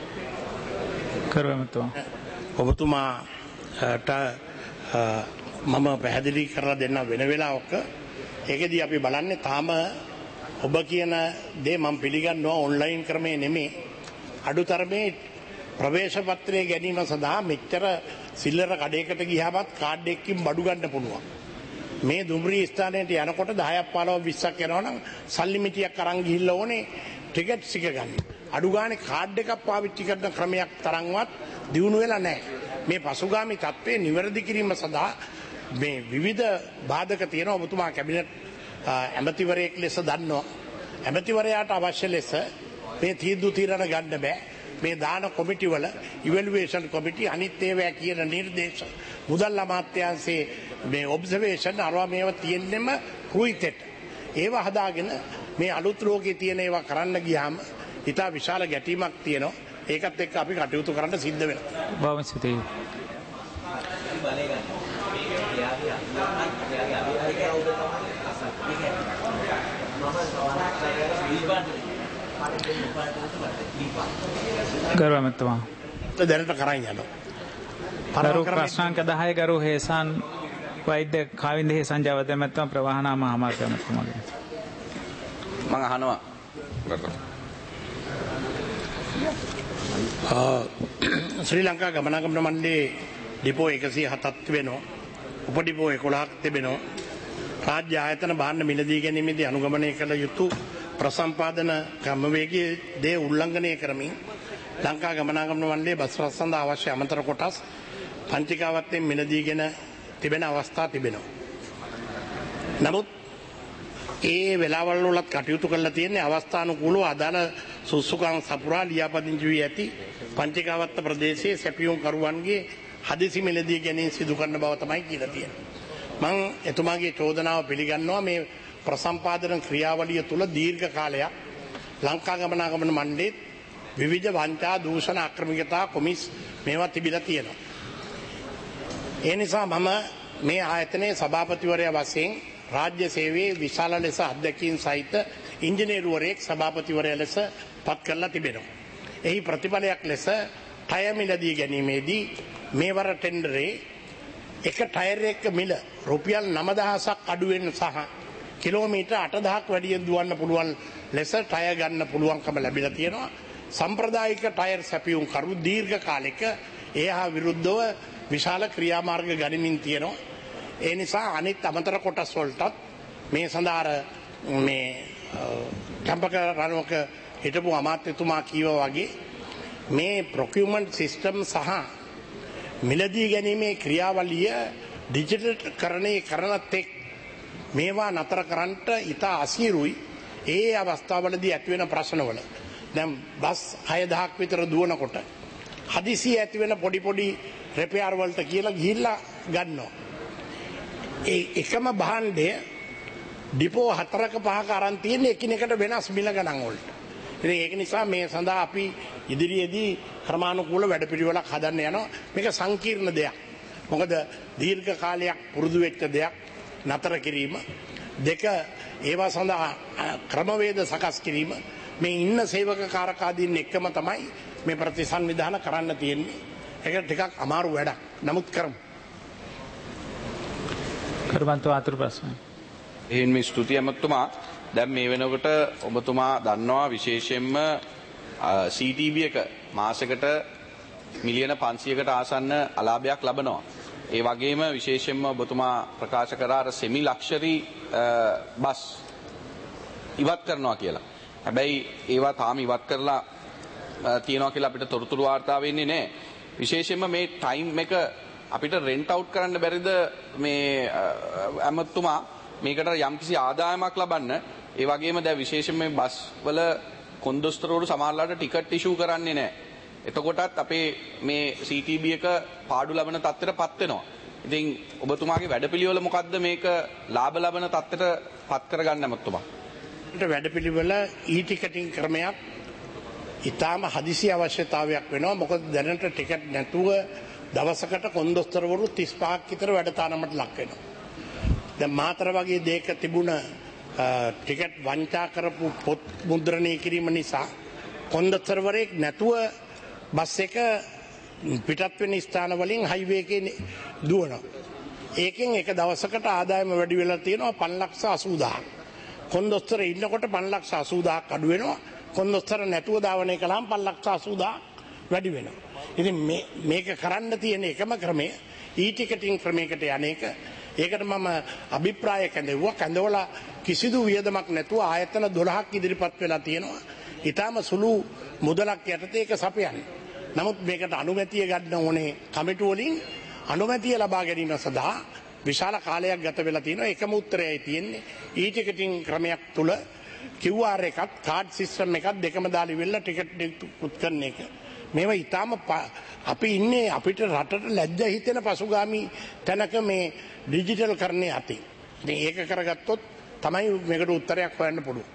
ඔබතුමාට මම පැහැදිලි කරලා දෙන්න වෙන වෙලාවක ඒකදී අපි බලන්නේ තාම ඔබ කියන දේ මම පිළිගන්නවා ඔන්ලයින් ක්‍රමේ නෙමෙයි අඩුතරමේ ප්‍රවේශ පත්‍රය ගැනීම සඳහා මෙච්චර සිල්ලර කඩේකට ගියාමත් කාඩ් එකකින් බඩු ගන්න පුළුවන්. මේ දුම්රිය ස්ථානයට යනකොට 10ක් 15ක් 20ක් යනවනම් සල්ලි මිටියක් අරන් ගිහිල්ලා ඕනේ ටිකට්ස් එක ගන්න. අඩු ගානේ කාඩ් එකක් පාවිච්චි කරන ක්‍රමයක් තරම්වත් දියුණු වෙලා නැහැ. මේ පසුගාමි තත්ත්වය නිවැරදි කිරීම සඳහා මේ විවිධ බාධක තියෙනවා. ඔබතුමා කැබිනට් ඇමතිවරයෙක් ලෙස දන්නවා. ඇමතිවරයාට අවශ්‍ය ලෙස මේ තීන්දුව తీරන ගන්න බෑ. මේ දාන කොමිටි වල ඉවැලුවේෂන් කොමිටි අනිත් ඒවා කියන නිර්දේශ මුදල් අමාත්‍යාංශයේ මේ ඔබ්සර්වේෂන් අරවා මේවා තියෙන්නෙම කුයිතෙට. ඒවා හදාගෙන මේ අලුත් ලෝකයේ තියෙන ඒවා කරන්න ගියාම ඉතා විශාල ගැටීමක් තියෙනවා. ඒකත් එක්ක අපි කටයුතු කරන්න සිද්ධ වෙනවා. බොහොම ස්තුතියි. ගරු ඇමතුමා. දැනට කරන් යනවා. ගරු ප්‍රශ්නාංක 10 ගරු හේසන් වෛද්‍ය කාවින්ද හේසන් ජවද ඇමතුමා ප්‍රවාහන මහාමාර්ග ඇමතුමාගේ. මම අහනවා. ශ්‍රී ලංකා ගමනාගමන මණ්ඩලයේ ඩිපෝ 107ක් තිබෙනවා. උප ඩිපෝ 11ක් තිබෙනවා. රාජ්‍ය ආයතන භාණ්ඩ මිලදී ගැනීමේදී අනුගමනය කළ යුතු ප්‍රසම්පාදන ක්‍රමවේගයේ දේ උල්ලංඝනය කරමින් ලංකා ගමනාගමන මණ්ඩලයේ බස් රථ සඳහා අවශ්‍ය අමතර කොටස් පංචිකාවත්යෙන් මිලදීගෙන තිබෙන අවස්ථා තිබෙනවා. නමුත් ඒ වෙලාවල් වලත් කටයුතු කරලා තියෙන්නේ අවස්ථානුකූලව අදාළ සුසුකම් සපුරා ලියාපදිංචි වී ඇති පංචිකාවත්ත ප්‍රදේශයේ සැපියුම් කරුවන්ගේ හදිසි මිලදී ගැනීම සිදු කරන බව තමයි කියලා තියෙන්නේ. මම එතුමාගේ චෝදනාව පිළිගන්නවා. මේ ප්‍රසම්පාදන ක්‍රියාවලිය තුළ දීර්ඝ කාලයක් ලංකා ගමනාගමන මණ්ඩලයේ විවිධ වංචා දූෂණ අක්‍රමිකතා කොමිස් මේවා තිබිලා තියෙනවා. ඒ නිසා මම මේ ආයතනයේ සභාපතිවරයා වශයෙන් රාජ්‍ය සේවයේ විශාල ලෙස අධ්‍යක්ෂින් සහිත ඉංජිනේරුවරයෙක් සභාපතිවරයා ලෙස පත් කරලා තිබෙනවා. එහි ප්‍රතිඵලයක් ලෙස ටයර් මිලදී ගැනීමේදී මේවර ටෙන්ඩරේ එක ටයර් එක මිල රුපියල් 9000ක් අඩුවෙන් සහ කිලෝමීටර් 8000ක් වැඩියෙන් දුවන්න පුළුවන් ලෙස ටයර් ගන්න පුළුවන්කම ලැබිලා තියෙනවා. සම්ප්‍රදායික ටයර් සැපියුම් කරු දීර්ඝ කාලයක ඒ හා විරුද්ධව විශාල ක්‍රියාමාර්ග ගනිමින් තියෙනවා. ඒ නිසා අනිත් අමතර කොටස් වලටත් මේ සඳහා මේ කම්පක රණවක හිටපු අමාත්‍යතුමා කීවා වගේ මේ ප්‍රොකියුමන්ට් සිස්ටම් සහ මිලදී ගැනීමේ ක්‍රියාවලිය ඩිජිටල් කරණේ කරනත් එක් මේවා නතර කරන්නට ඉතා අසීරුයි. ඒ අවස්ථාවලදී ඇතිවෙන ප්‍රශ්නවල දැන් බස් 6000ක් විතර දුවනකොට හදිසිය ඇතිවෙන පොඩි පොඩි රිපෙයාර් වලට කියලා ගිහිල්ලා ගන්නවා. ඒ එකම භාණ්ඩය ඩිපෝ 4ක 5ක අරන් තියෙන එකිනෙකට වෙනස් මිල ගණන් වලට. ඉතින් ඒක නිසා මේ සඳහා අපි ඉදිරියේදී ක්‍රමානුකූල වැඩපිළිවෙලක් හදන්න යනවා. මේක සංකීර්ණ දෙයක්. මොකද දීර්ඝ කාලයක් පුරුදු වෙච්ච දෙයක් නතර කිරීම, දෙක ඒවා සඳහා ක්‍රමවේද සකස් කිරීම, මේ ඉන්න සේවක කාරකාදීන් එක්කම තමයි මේ ප්‍රතිසංවිධාන කරන්න තියෙන්නේ. ඒක ටිකක් අමාරු වැඩක්. නමුත් කරමු. කරුමන්තු ආතුරු ප්‍රශ්න. එහෙන් මේ ස්තුතිය ඇමතුමා. දැන් මේ වෙනකොට ඔබතුමා දන්නවා විශේෂයෙන්ම CTB එක මාසෙකට මිලියන 500කට ආසන්න අලාභයක් ලබනවා. ඒ වගේම විශේෂයෙන්ම ඔබතුමා ප්‍රකාශ කරා අර සෙමි ලක්ෂරි බස් ඉවත් කරනවා කියලා. හැබැයි ඒවා තාම ඉවත් කරලා තියනවා කියලා අපිට තොරතුරු වාර්තා වෙන්නේ නැහැ. විශේෂයෙන්ම මේ ටයිම් එක අපිට රෙන්ට් අවුට් කරන්න බැරිද මේ ඇමතුමා මේකට යම්කිසි ආදායමක් ලබන්න? ඒ වගේම දැන් විශේෂයෙන් මේ බස් වල කොන්දොස්තරවරු සමහරලාට ටිකට් ඉෂුව කරන්නේ නැහැ. එතකොටත් අපේ මේ CTB එක පාඩු ලබන තත්ත්වයටපත් වෙනවා. ඉතින් ඔබතුමාගේ වැඩපිළිවෙල මොකද්ද මේක ලාභ ලබන තත්ත්වයටපත් කරගන්න ඇමතුමා? වැඩපිළිවෙල ඊ ටිකටින් ක්‍රමයක් ඉතාම හදිසි අවශ්‍යතාවයක් වෙනවා. මොකද දැනට ටිකට් නැතුව දවසකට කොන්දොස්තරවරු 35ක් විතර වැඩතානමට ලක් වෙනවා. දැන් මාතර වගේ දෙයක තිබුණ ටිකට් වංචා කරපු පොත් මුද්‍රණය කිරීම නිසා කොන්දොස්තරවරයෙක් නැතුව බස් එක පිටත් වෙන ස්ථාන වලින් හයිවේ එකේ දුවනවා. ඒකෙන් එක දවසකට ආදායම වැඩි වෙලා තියෙනවා 5,80,000ක්. කොන්දොස්තර ඉන්නකොට 5,80,000ක් අඩු වෙනවා. කොන්දොස්තර නැතුව ධාවනය කළාම 5,80,000ක් වැඩි වෙනවා. ඉතින් මේක කරන්න තියෙන එකම ක්‍රමය ඊ-ටිකටින් ක්‍රමයකට යන්නේක. ඒකට මම අභිප්‍රාය කැඳවුවා. කැඳවලා කිසිදු වියදමක් නැතුව ආයතන 12ක් ඉදිරිපත් වෙලා තියෙනවා. ඊටාම සුළු මුදලක් යටතේ ඒක සපයන්නේ. නමුත් මේකට අනුමැතිය ගන්න ඕනේ කමිටු වලින්. අනුමැතිය ලබා ගැනීම සඳහා විශාල කාලයක් ගත වෙලා තියෙනවා. එකම උත්තරයයි තියෙන්නේ ඊ-ටිකටින් ක්‍රමයක් තුල QR එකක් කාඩ් සිස්ටම් එකක් දෙකම දාලා ඉවරලා ටිකට් පුත් කරන එක. මේවා ඊටාම අපි ඉන්නේ අපිට රටට ලැජ්ජ හිතෙන පසුගාමි තැනක මේ ඩිජිටල් කරන්නේ ඇති. ඉතින් ඒක කරගත්තොත් තමයි මේකට උත්තරයක් හොයන්න පුළුවන්.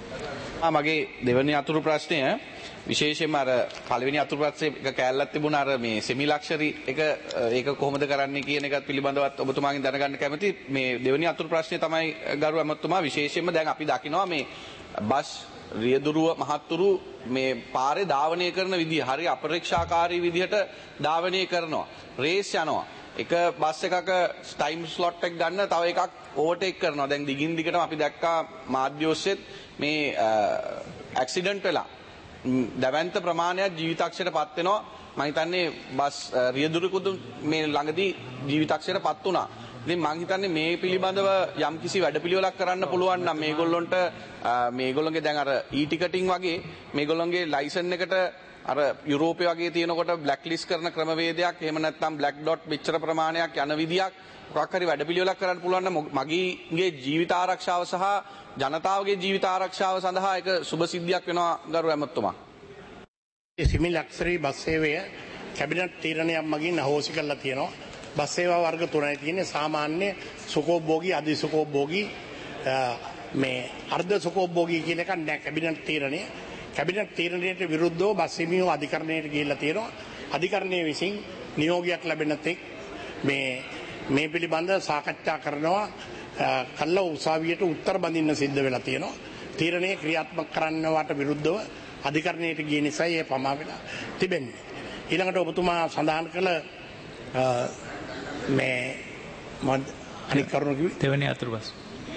මගේ දෙවෙනි අතුරු ප්‍රශ්නය විශේෂයෙන්ම අර පළවෙනි අතුරු ප්‍රශ්නේ එක කෑල්ලක් තිබුණා අර මේ සෙමි ලක්ෂරි එක ඒක කොහොමද කරන්නේ කියන එකත් පිළිබඳවත් ඔබතුමාගෙන් දැනගන්න කැමති. මේ දෙවෙනි අතුරු ප්‍රශ්නේ තමයි ගරු ඇමතුමා විශේෂයෙන්ම දැන් අපි දකිනවා මේ බස් රියදුරුව මහත්තුරු මේ පාරේ ධාවනය කරන විදිහ හරි අපරීක්ෂාකාරී විදිහට ධාවනය කරනවා. රේස් යනවා. එක බස් එකක ටයිම් ස්ලොට් එක ගන්න තව එකක් ඕවර්ටේක් කරනවා. දැන් දිගින් දිගටම අපි දැක්කා මාධ්‍ය ඔස්සේත් මේ ඇක්සිඩන්ට් වෙලා දැවැන්ත ප්‍රමාණයක් ජීවිතක්ෂයට පත් වෙනවා. මම හිතන්නේ බස් රියදුරුකුත් මේ ළඟදී ජීවිතක්ෂයට පත් වුණා. ඉතින් මම හිතන්නේ මේ පිළිබඳව යම්කිසි වැඩපිළිවෙලක් කරන්න පුළුවන් නම් මේගොල්ලොන්ට මේගොල්ලොන්ගේ දැන් අර ඊ-ටිකටින් වගේ මේගොල්ලොන්ගේ ලයිසන් එකට අර යුරෝපේ වගේ තියෙනකොට බ්ලැක් ලිස්ට් කරන ක්‍රමවේදයක් එහෙම නැත්නම් බ්ලැක් ඩොට් මෙච්චර ප්‍රමාණයක් යන විදියක් මොකක් හරි වැඩපිළිවෙලක් කරන්න පුළුවන් නම් මගීගේ ජීවිත ආරක්ෂාව සහ ජනතාවගේ ජීවිත ආරක්ෂාව සඳහා ඒක සුබ සිද්ධියක් වෙනවා ගරු ඇමතුමා. සිමි ලක්ෂරි බස් සේවය කැබිනට් තීරණයක් මගින් අහෝසි කරලා තියෙනවා. බස් සේවා වර්ග තුනයි තියෙන්නේ. සාමාන්‍ය සුඛෝපභෝගී අධි සුඛෝපභෝගී මේ අර්ධ සුඛෝපභෝගී කියන එක නෑ කැබිනට් තීරණය. කැබිනට් තීරණයට විරුද්ධව බස් හිමියෝ අධිකරණයට ගිහිල්ලා තියෙනවා. අධිකරණයේ විසින් නියෝගයක් ලැබෙන තෙක් මේ පිළිබඳ සාකච්ඡා කරනවා. කල්ල උසාවියට උත්තර බඳින්න සිද්ධ වෙලා තියෙනවා. තීරණය ක්‍රියාත්මක කරන්නවට විරුද්ධව අධිකරණයට ගිය නිසා ඒ පමා වෙලා තිබෙන්නේ. ඊළඟට ඔබතුමා සඳහන් කළ මේ අනික් කරුණු කිව්වේ දෙවෙනි අතුරු බස්.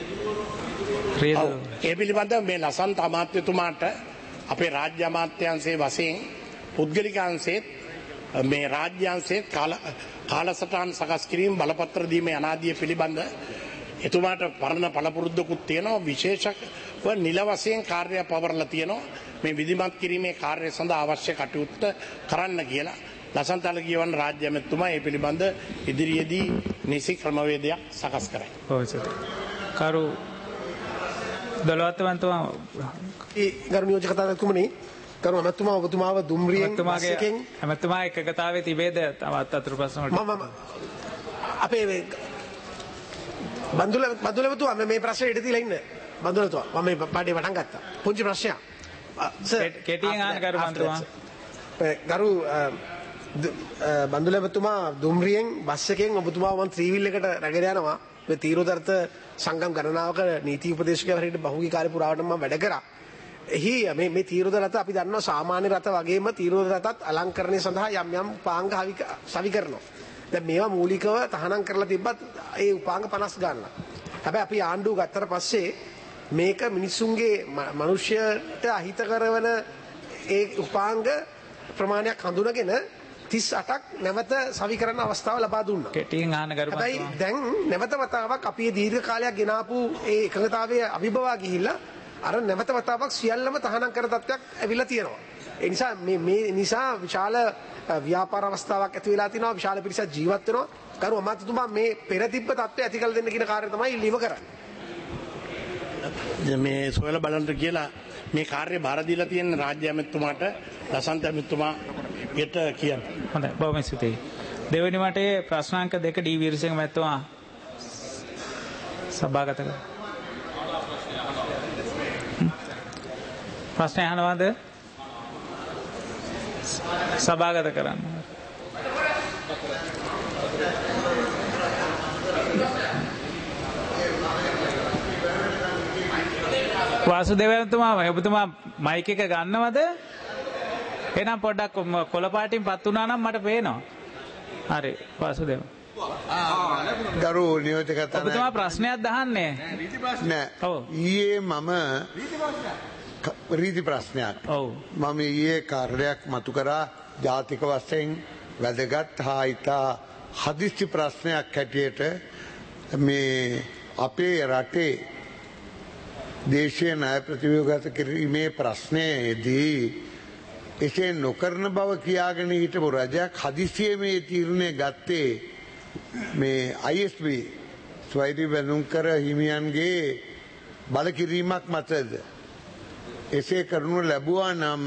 ඒ පිළිබඳව මේ ලසන්ත අමාත්‍යතුමාට අපේ රාජ්‍ය අමාත්‍යාංශයේ වශයෙන් පුද්ගලික අංශයේත් මේ රාජ්‍ය අංශයේත් කාලසටහන් සකස් කිරීම බලපත්‍ර දීමේ අනාදිය පිළිබඳ එතුමාට පරණ පළපුරුද්දකුත් තියෙනවා. විශේෂව නිල වශයෙන් කාර්යය පවරලා තියෙනවා. මේ විධිමත් කිරීමේ කාර්යය සඳහා අවශ්‍ය කටයුත්ත කරන්න කියලා ලසන්ත අලගියවන්න රාජ්‍ය ඇමතුමා ඒ පිළිබඳ ඉදිරියේදී නිසි ක්‍රමවේදයක් සකස් කරයි. ඔව් සර්. කරු දලවත්වන්තවා ගරු නියෝජක කතාවතුමනි කරු ඇමතුමා ඔබතුමාව දුම්රියෙන් ඔබතුමාගේ ඇමතුමා එකගතාවේ තිබේද තවත් අතුරු ප්‍රශ්න වලට මම අපේ බන්දුලවතුමා මේ ප්‍රශ්නේ ඉඩ දීලා ඉන්න බන්දුලවතුමා මම මේ පාඩේ පටන් ගත්තා පුංචි ප්‍රශ්නයක් කෙටියෙන් අහන්න කරු මන්ත්‍රී ගරු බන්දුලවතුමා දුම්රියෙන් බස් එකෙන් ඔබතුමා මම ත්‍රිවිල් එකට රැගෙන යනවා මේ තීරෝදර්ථ සංගම් ගණනාවක නීති උපදේශකයා හැටියට බහුවී කාර්ය පුරාවටම මම වැඩ කරා. එහි මේ තීරෝද රථ අපි දන්නවා සාමාන්‍ය රථ වගේම තීරෝද රථත් අලංකරණය සඳහා යම් උපාංග සවි කරනවා. දැන් මේවා මූලිකව තහනම් කරලා තිබ්බත් ඒ උපාංග 50 ගන්න. හැබැයි අපි ආණ්ඩුව ගත්තට පස්සේ මේක මිනිසුන්ගේ මිනිස්යන්ට අහිත කරන ඒ උපාංග ප්‍රමාණයක් හඳුනගෙන 38ක් නැවත සවි කරන්න අවස්ථාව ලබා දුන්නා. කෙටියෙන් අහන්න කරු හැබැයි දැන් නැවත වතාවක් අපි දීර්ඝ කාලයක් ගෙනාපු ඒ එකඟතාවයේ අභිබවා ගිහිල්ලා අර නැවත වතාවක් සියල්ලම තහනම් කර තත්ත්වයක් ඇවිල්ලා තියෙනවා. ඒ නිසා මේ නිසා විශාල ව්‍යාපාර අවස්ථාවක් ඇති වෙලා තිනවා. විශාල පිරිසක් ජීවත් වෙනවා. කරු අමාත්‍යතුමා මේ පෙර තිබ්බ තත්ත්වය ඇති කළ දෙන්න කියන කාර්යය තමයි ඉල්ලීම කරන්නේ. මේ සොයලා බලන්න කියලා මේ කාර්ය බාර දීලා තියෙන රාජ්‍ය ඇමතුමාට ලසන්ත ඇමතුමා යට කියන්න. හොඳයි බොහොම ස්තුතියි. දෙවෙනි මටේ ප්‍රශ්නාංක 2 ඩී වීරසිංහ මහත්මයා සභාගත කරා. ප්‍රශ්න අහනවාද? සභාගත කරන්න. වාසුදේවතුමා ඔබතුමා මයික් එක ගන්නවද? එහෙනම් පොඩ්ඩක් කොළ පාටින් පත් වුණා නම් මට පේනවා. හරි වාසුදේව. ගරු නියෝජක කතානායක ඔබතුමා ප්‍රශ්නයක් අහන්නේ නෑ. ඊයේ මම රීති ප්‍රශ්නයක්. ඔව්. මම ඊයේ කාර්යයක් මතු කරා ජාතික වශයෙන් වැදගත් හා ඉතා හදිස්සි ප්‍රශ්නයක් හැටියට මේ අපේ රටේ දේශීය ණය ප්‍රතිව්‍යුහගත කිරීමේ ප්‍රශ්නයේදී එසේ නොකරන බව කියාගෙන හිටපු රජයක් හදිසියේ මේ තීරණය ගත්තේ මේ ISB ස්වෛරී බැඳුම්කර හිමියන්ගේ බලකිරීමක් මතද? එසේ කරනු ලැබුවා නම්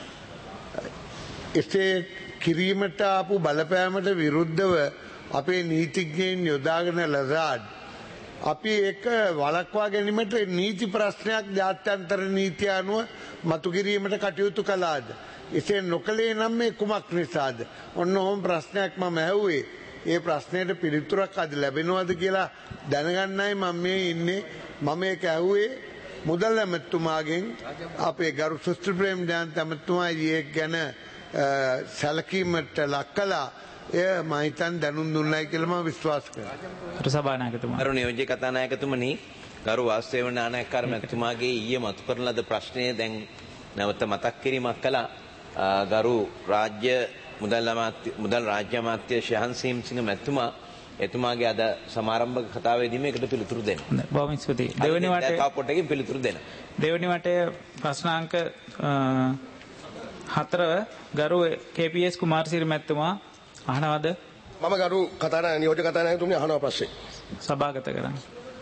එසේ කිරීමට ආපු බලපෑමට විරුද්ධව අපේ නීතිඥයින් යොදාගෙන ලදාඩ් අපි ඒක වළක්වා ගැනීමට නීති ප්‍රශ්නයක් ජාත්‍යන්තර නීතිය අනුව මතු කිරීමට කටයුතු කළාද? එසේ නොකළේ නම් මේ කුමක් නිසාද? ඔන්න ඔහොම ප්‍රශ්නයක් මම ඇහුවේ. ඒ ප්‍රශ්නයට පිළිතුරක් අද ලැබෙනවද කියලා දැනගන්නයි මම මේ ඉන්නේ. මම ඒක ඇහුවේ මුදල් ඇමතුමාගෙන්. අපේ ගරු සුස්ත්‍ර ප්‍රේමජයන්ත ඇමතුමා ඒක ගැන සැලකීමට ලක් කළා. එය මම හිතන්නේ දැනුම් දුන්නයි කියලා මම විශ්වාස කරනවා. සභානායකතුමා. ගරු නියෝජ්‍ය කතානායකතුමනි, ගරු වාසුදේව නානායක්කාර මැතිතුමාගේ ඊයේ මතු කරන ලද ප්‍රශ්නය දැන් නැවත මතක් කිරීමක් කළා. ගරු මුදල් රාජ්‍ය අමාත්‍ය ශයන් සීම්සිංහ මැතිතුමා එතුමාගේ අද සමාරම්භක කතාවේදී මේකට පිළිතුරු දෙන්න. බොහොම ස්තුතියි. දෙවෙනි වටේ තව පොඩ්ඩකින් පිළිතුරු දෙන්න. දෙවෙනි වටේ ප්‍රශ්නාංක 4 ගරු KPS කුමාරසිරි මැතිතුමා අහනවද? මම ගරු කතානායක නියෝජ්‍ය කතානායකතුමනි අහනවා ප්‍රශ්නේ. සභාගත කරන්න.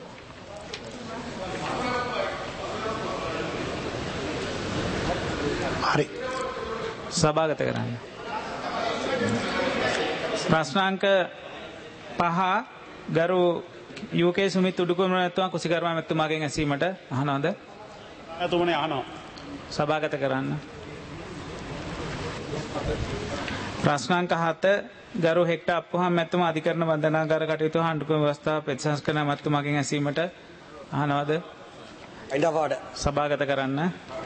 හරි. සභාගත කරන්න. ප්‍රශ්නාංක 5 ගරු UK සුමිත් උඩුකුරු මැතිතුමා කුසිකර්මා මැතිතුමාගෙන් ඇසීමට අහනවද? එතුමනේ අහනවා. සභාගත කරන්න. ප්‍රශ්නාංක 7 ගරු හෙක්ටර් අප්පුහම් මැතිතුමා අධිකරණ වන්දනාගාර කටයුතු හා අනුකම්ප ව්‍යවස්ථාව ප්‍රතිසංස්කරණ මැතිතුමාගෙන් ඇසීමට අහනවද? සභාගත කරන්න.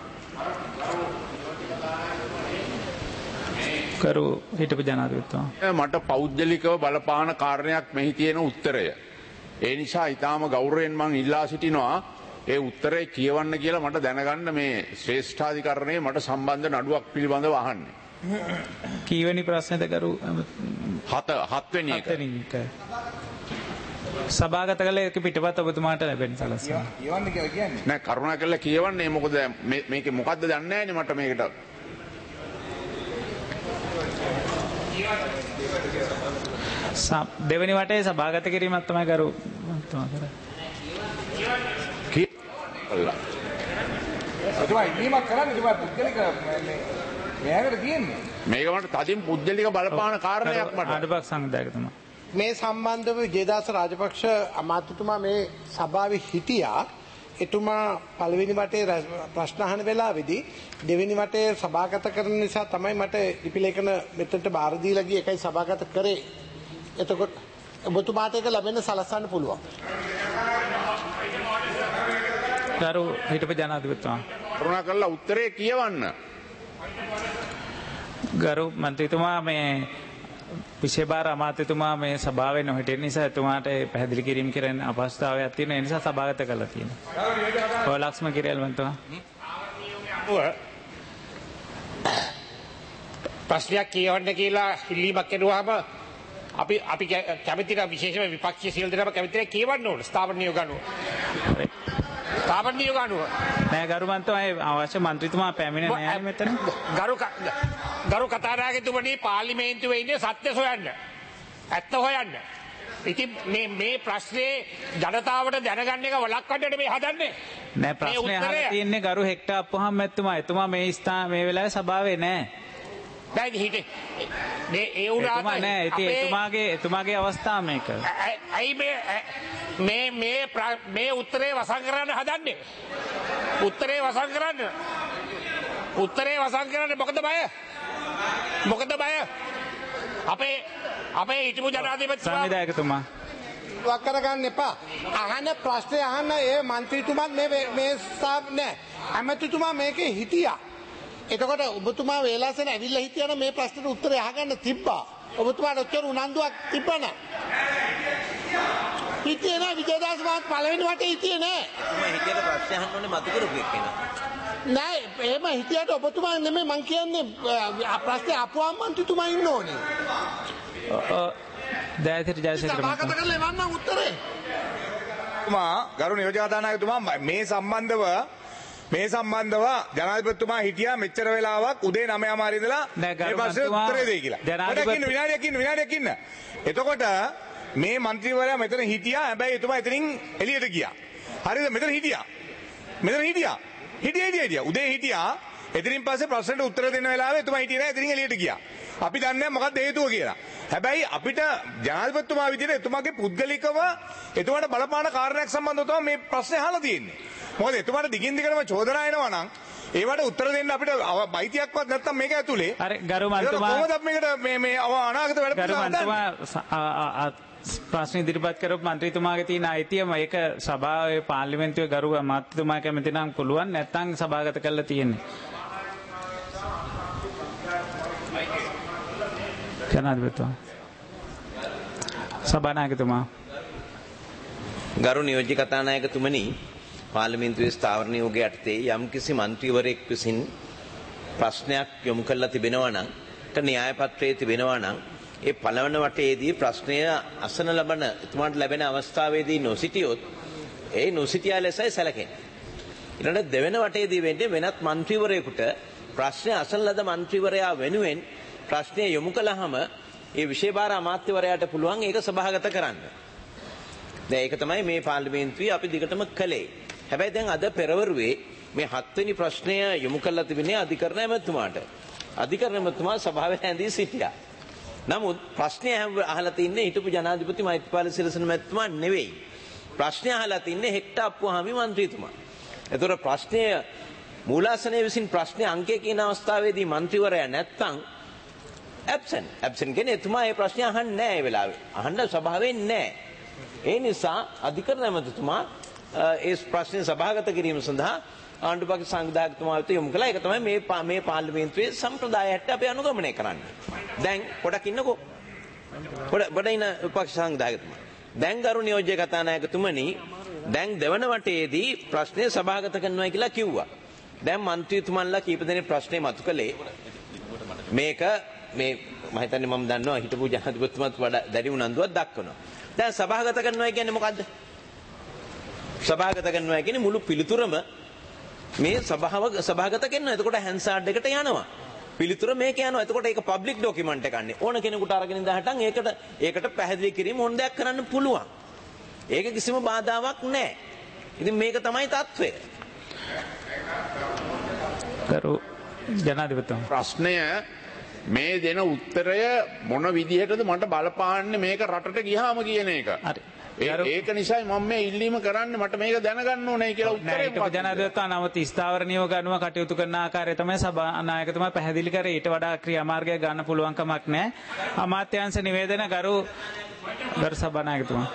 කරු හිටපු ජනාධිපතිතුමා. මට පෞද්ගලිකව බලපාන කාරණයක් මෙහි තියෙන උත්තරය. ඒ නිසා ඊටාම ගෞරවයෙන් මම ඉල්ලා සිටිනවා ඒ උත්තරේ කියවන්න කියලා මට දැනගන්න මේ ශ්‍රේෂ්ඨාධිකරණයේ මට සම්බන්ධ නඩුවක් පිළිබඳව අහන්නේ. කීවෙනි ප්‍රශ්නේද කරු? 7 වෙනි එක. සභාගත කළ එක පිටපත ඔබතුමාට ලැබෙන සලස්වා. කියවන්න කියලා කියන්නේ. නෑ කරුණාකරලා කියවන්නේ මොකද මේකේ මොකද්ද දන්නේ නෑනේ මට මේකට. දෙවෙනි වටේ සභාගත කිරීමක් තමයි කරු මහත්මයා කරන්නේ. මේක මට තදින් පුද්ගලික බලපාන කාරණයක් මට. අඩුවක් සංවිධායකතුමා. මේ සම්බන්ධව ජයදාස රාජපක්ෂ අමාත්‍යතුමා මේ සභාවේ හිටියා. එතුමා පළවෙනි වටේ ප්‍රශ්න අහන වෙලාවේදී දෙවෙනි වටේ සභාගත කරන නිසා තමයි මට ලිපිලේඛන මෙතනට බාර දීලා ගියේ. ඒකයි සභාගත කරේ. එතකොට ඔබතුමාට ඒක ලැබෙන්න සලස්වන්න පුළුවන්. ගරු හිටපු ජනාධිපතිතුමා. කරුණාකරලා උත්තරේ කියවන්න. ගරු මන්ත්‍රීතුමා මේ විශේෂ අමාත්‍යතුමා මේ සභාවේ නොහිටින නිසා එතුමාට පැහැදිලි කිරීම කරන්න අපහසුතාවයක් තියෙන. ඒ නිසා සභාගත කරලා තියෙනවා. ඔය ලක්ෂ්ම කිරියල් මන්ත්‍රීතුමා. ප්‍රශ්නයක් කියවන්න කියලා ඉල්ලීමක් කෙරුවාම අපි කැමතින විශේෂම විපක්ෂීය සියලු දෙනාම කැමතියි කියවන්න ඕන ස්ථාවර නියෝග අනුව. ස්ථාවර නියෝග අනුව. නෑ ගරු මන්ත්‍රීතුමා අවශ්‍ය මන්ත්‍රීතුමා පැමිණෙන්නේ නෑ මෙතන. ගරු කතානායකතුමනි පාර්ලිමේන්තුවේ ඉන්නේ සත්‍ය සොයන්න. ඇත්ත හොයන්න. ඉතින් මේ ප්‍රශ්නේ ජනතාවට දැනගන්න එක වළක්වන්නට මේ හදන්නේ. නෑ ප්‍රශ්නේ අහලා තියෙන්නේ ගරු හෙක්ටර් අප්පුහම් මැතිතුමා. එතුමා මේ වෙලාවේ සභාවේ නෑ. දැන් හිටේ ඒ උනාට නෑ එතුමාගේ අවස්ථාව මේක. ඇයි මේ උත්තරේ වසන් කරන්න හදන්නේ? උත්තරේ වසන් කරන්න මොකද බය? මොකද බය? අපේ හිටපු ජනාධිපතිතුමා සංවිධායකතුමා වක් කරගන්න එපා. අහන ප්‍රශ්නේ අහන්න ඒ മന്ത്രിතුමත් මේ ස්ථාප නෑ. ඇමතිතුමා මේකේ හිටියා. එතකොට ඔබතුමා වේලාසෙන් ඇවිල්ලා හිටියන මේ ප්‍රශ්නෙට උත්තරය අහගන්න තිබ්බා. ඔබතුමාට ඔච්චර උනන්දුවක් තිබ්බ නෑ. හිටියේ නෑ විජයදාස මහත් පළවෙනි වටේ හිටියේ නෑ. මම හිතියට ප්‍රශ්න අහන්න ඕනේ මතු කරපු එක්කෙනා. නෑ එහෙම හිටියට ඔබතුමා නෙමෙයි මං කියන්නේ ප්‍රශ්නේ අපුවා මන්ත්‍රීතුමා ඉන්න ඕනේ. දයාසිරි ජයසේකර සභාගත කරලා එවන්නම් උත්තරේ. ගරු නියෝජ්‍ය කතානායකතුමා මේ සම්බන්ධව ජනාධිපතිතුමා හිටියා මෙච්චර වෙලාවක් උදේ 9:00 ඉඳලා මේ ප්‍රශ්නෙට උත්තරේ දෙයි කියලා. විනාඩියක් ඉන්න. එතකොට මේ മന്ത്രിවරයා මෙතන හිටියා. හැබැයි එතුමා එතනින් එළියට ගියා. හරිද? මෙතන හිටියා. හිටියා. උදේ හිටියා. එතනින් පස්සේ ප්‍රශ්නෙට උත්තර දෙන්න වෙලාවේ එතුමා හිටියේ නැහැ. එතනින් එළියට ගියා. අපි දන්නේ නැහැ මොකක්ද හේතුව කියලා. හැබැයි අපිට ජනාධිපතිතුමා විදිහට එතුමාගේ පුද්ගලිකව එතුමාට බලපාන කාරණයක් සම්බන්ධව තමයි මේ ප්‍රශ්නේ අහලා තියෙන්නේ. මොකද එතුමාට දිගින් දිගටම චෝදනා එනවා නම් ඒවට උත්තර දෙන්න අපිට බයිතියක්වත් නැත්තම් මේක ඇතුලේ. හරි ගරු මන්තුමා කොහොමද මේකට මේ අනාගත වැඩ පිළිවෙල ප්‍රශ්න ඉදිරිපත් කරපු මන්ත්‍රීතුමාගේ තියෙන අයිතිය මේක සභාවේ පාර්ලිමේන්තුවේ ගරු අමාත්‍යතුමා කැමති නම් පුළුවන් නැත්නම් සභාගත කරලා තියෙන්නේ. ජනාධිපතිතුමා සභානායකතුමා ගරු නියෝජ්‍ය කතානායකතුමනි පාර්ලිමේන්තුවේ ස්ථාවර නියෝගය යටතේ යම්කිසි මන්ත්‍රීවරයෙක් විසින් ප්‍රශ්නයක් යොමු කරලා තිබෙනවා නම් ඒක න්‍යාය පත්‍රයේ තිබෙනවා නම් ඒ පළවන වටේදී ප්‍රශ්නය අසන ලබන එතුමාට ලැබෙන අවස්ථාවේදී නොසිටියොත් ඒ නොසිටියා ලෙසයි සැලකෙන්නේ. ඊළඟ දෙවෙනි වටේදී වෙන්නේ වෙනත් മന്ത്രിවරයෙකුට ප්‍රශ්නය අසන ලද മന്ത്രിවරයා වෙනුවෙන් ප්‍රශ්නය යොමු කළාම ඒ විශේෂ අමාත්‍යවරයාට පුළුවන් ඒක සභාගත කරන්න. දැන් ඒක තමයි මේ පාර්ලිමේන්තුවේ අපි දිගටම කළේ. හැබැයි දැන් අද පෙරවරුවේ මේ 7 වෙනි ප්‍රශ්නය යොමු කළා තිබෙන්නේ අධිකරණ ඇමතුමාට. අධිකරණ ඇමතුමා සභාවේ ඇඳී සිටියා. නමුත් ප්‍රශ්නය අහලා තින්නේ හිටපු ජනාධිපති මෛත්‍රීපාල සිරිසේන මැතිතුමා නෙවෙයි. ප්‍රශ්නය අහලා තින්නේ හෙක්ටර් අප්පුහාමි මන්ත්‍රීතුමා. ඒතර ප්‍රශ්නය මූලාසනයේ විසින් ප්‍රශ්නේ අංකය කියන අවස්ථාවේදී මන්ත්‍රීවරයා නැත්තම් ඇබ්සන්ට් කියන්නේ එතුමා මේ ප්‍රශ්නේ අහන්නේ නැහැ ඒ වෙලාවේ. අහන්න සභාවේ නැහැ. ඒ නිසා අධිකරණ ඇමතිතුමා ඒ ප්‍රශ්නේ සභාගත කිරීම සඳහා ආණ්ඩුපක්ෂ සංවිධායකතුමා වෙත යොමු කළා. ඒක තමයි මේ පාර්ලිමේන්තුවේ සම්ප්‍රදායයට අපි අනුගමනය කරන්නේ. දැන් පොඩක් ඉන්නකෝ. පොඩ ඉන්න පක්ෂ සංවිධායකතුමා. දැන් ගරු නියෝජ්‍ය කතානායකතුමනි දැන් දෙවන වටේදී ප්‍රශ්නේ සභාගත කරනවා කියලා කිව්වා. දැන් മന്ത്രിතුමන්ලා කීප දෙනෙක් ප්‍රශ්නේ මතු කළේ මේක මේ මම හිතන්නේ මම දන්නවා හිටපු ජනාධිපතිතුමාත් වඩා දැඩි උනන්දුවක් දක්වනවා. දැන් සභාගත කරනවා කියන්නේ මොකද්ද? සභාගත කරනවා කියන්නේ මුළු පිළිතුරම මේ සභාගත කරනවා. එතකොට හැන්සාඩ් එකට යනවා. පිළිතුර මේක යනවා. එතකොට ඒක පබ්ලික් ડોකියුමන්ට් එකක් නේ. ඕන කෙනෙකුට අරගෙන ඉඳහටන් ඒකට පැහැදිලි කිරීම ඕන දෙයක් කරන්න පුළුවන්. ඒක කිසිම බාධාවක් නැහැ. ඉතින් මේක තමයි තත්ත්වය. ගරු ජනාධිපතිතුමා ප්‍රශ්නය මේ දෙන උත්තරය මොන විදිහටද මට බලපාන්නේ මේක රටට ගියාම කියන එක. ඒක නිසායි මම මේ ඉල්ලීම කරන්නේ මට මේක දැනගන්න ඕනේ කියලා උත්තරේ මොකක්ද? ජනාධිපතිතුමා නමුත් ස්ථාවර නියෝග අනුව කටයුතු කරන ආකාරය තමයි සභානායකතුමා පැහැදිලි කරේ. ඊට වඩා ක්‍රියාමාර්ගයක් ගන්න පුළුවන් කමක් නැහැ. අමාත්‍යාංශ නිවේදන ගරු සභානායකතුමා.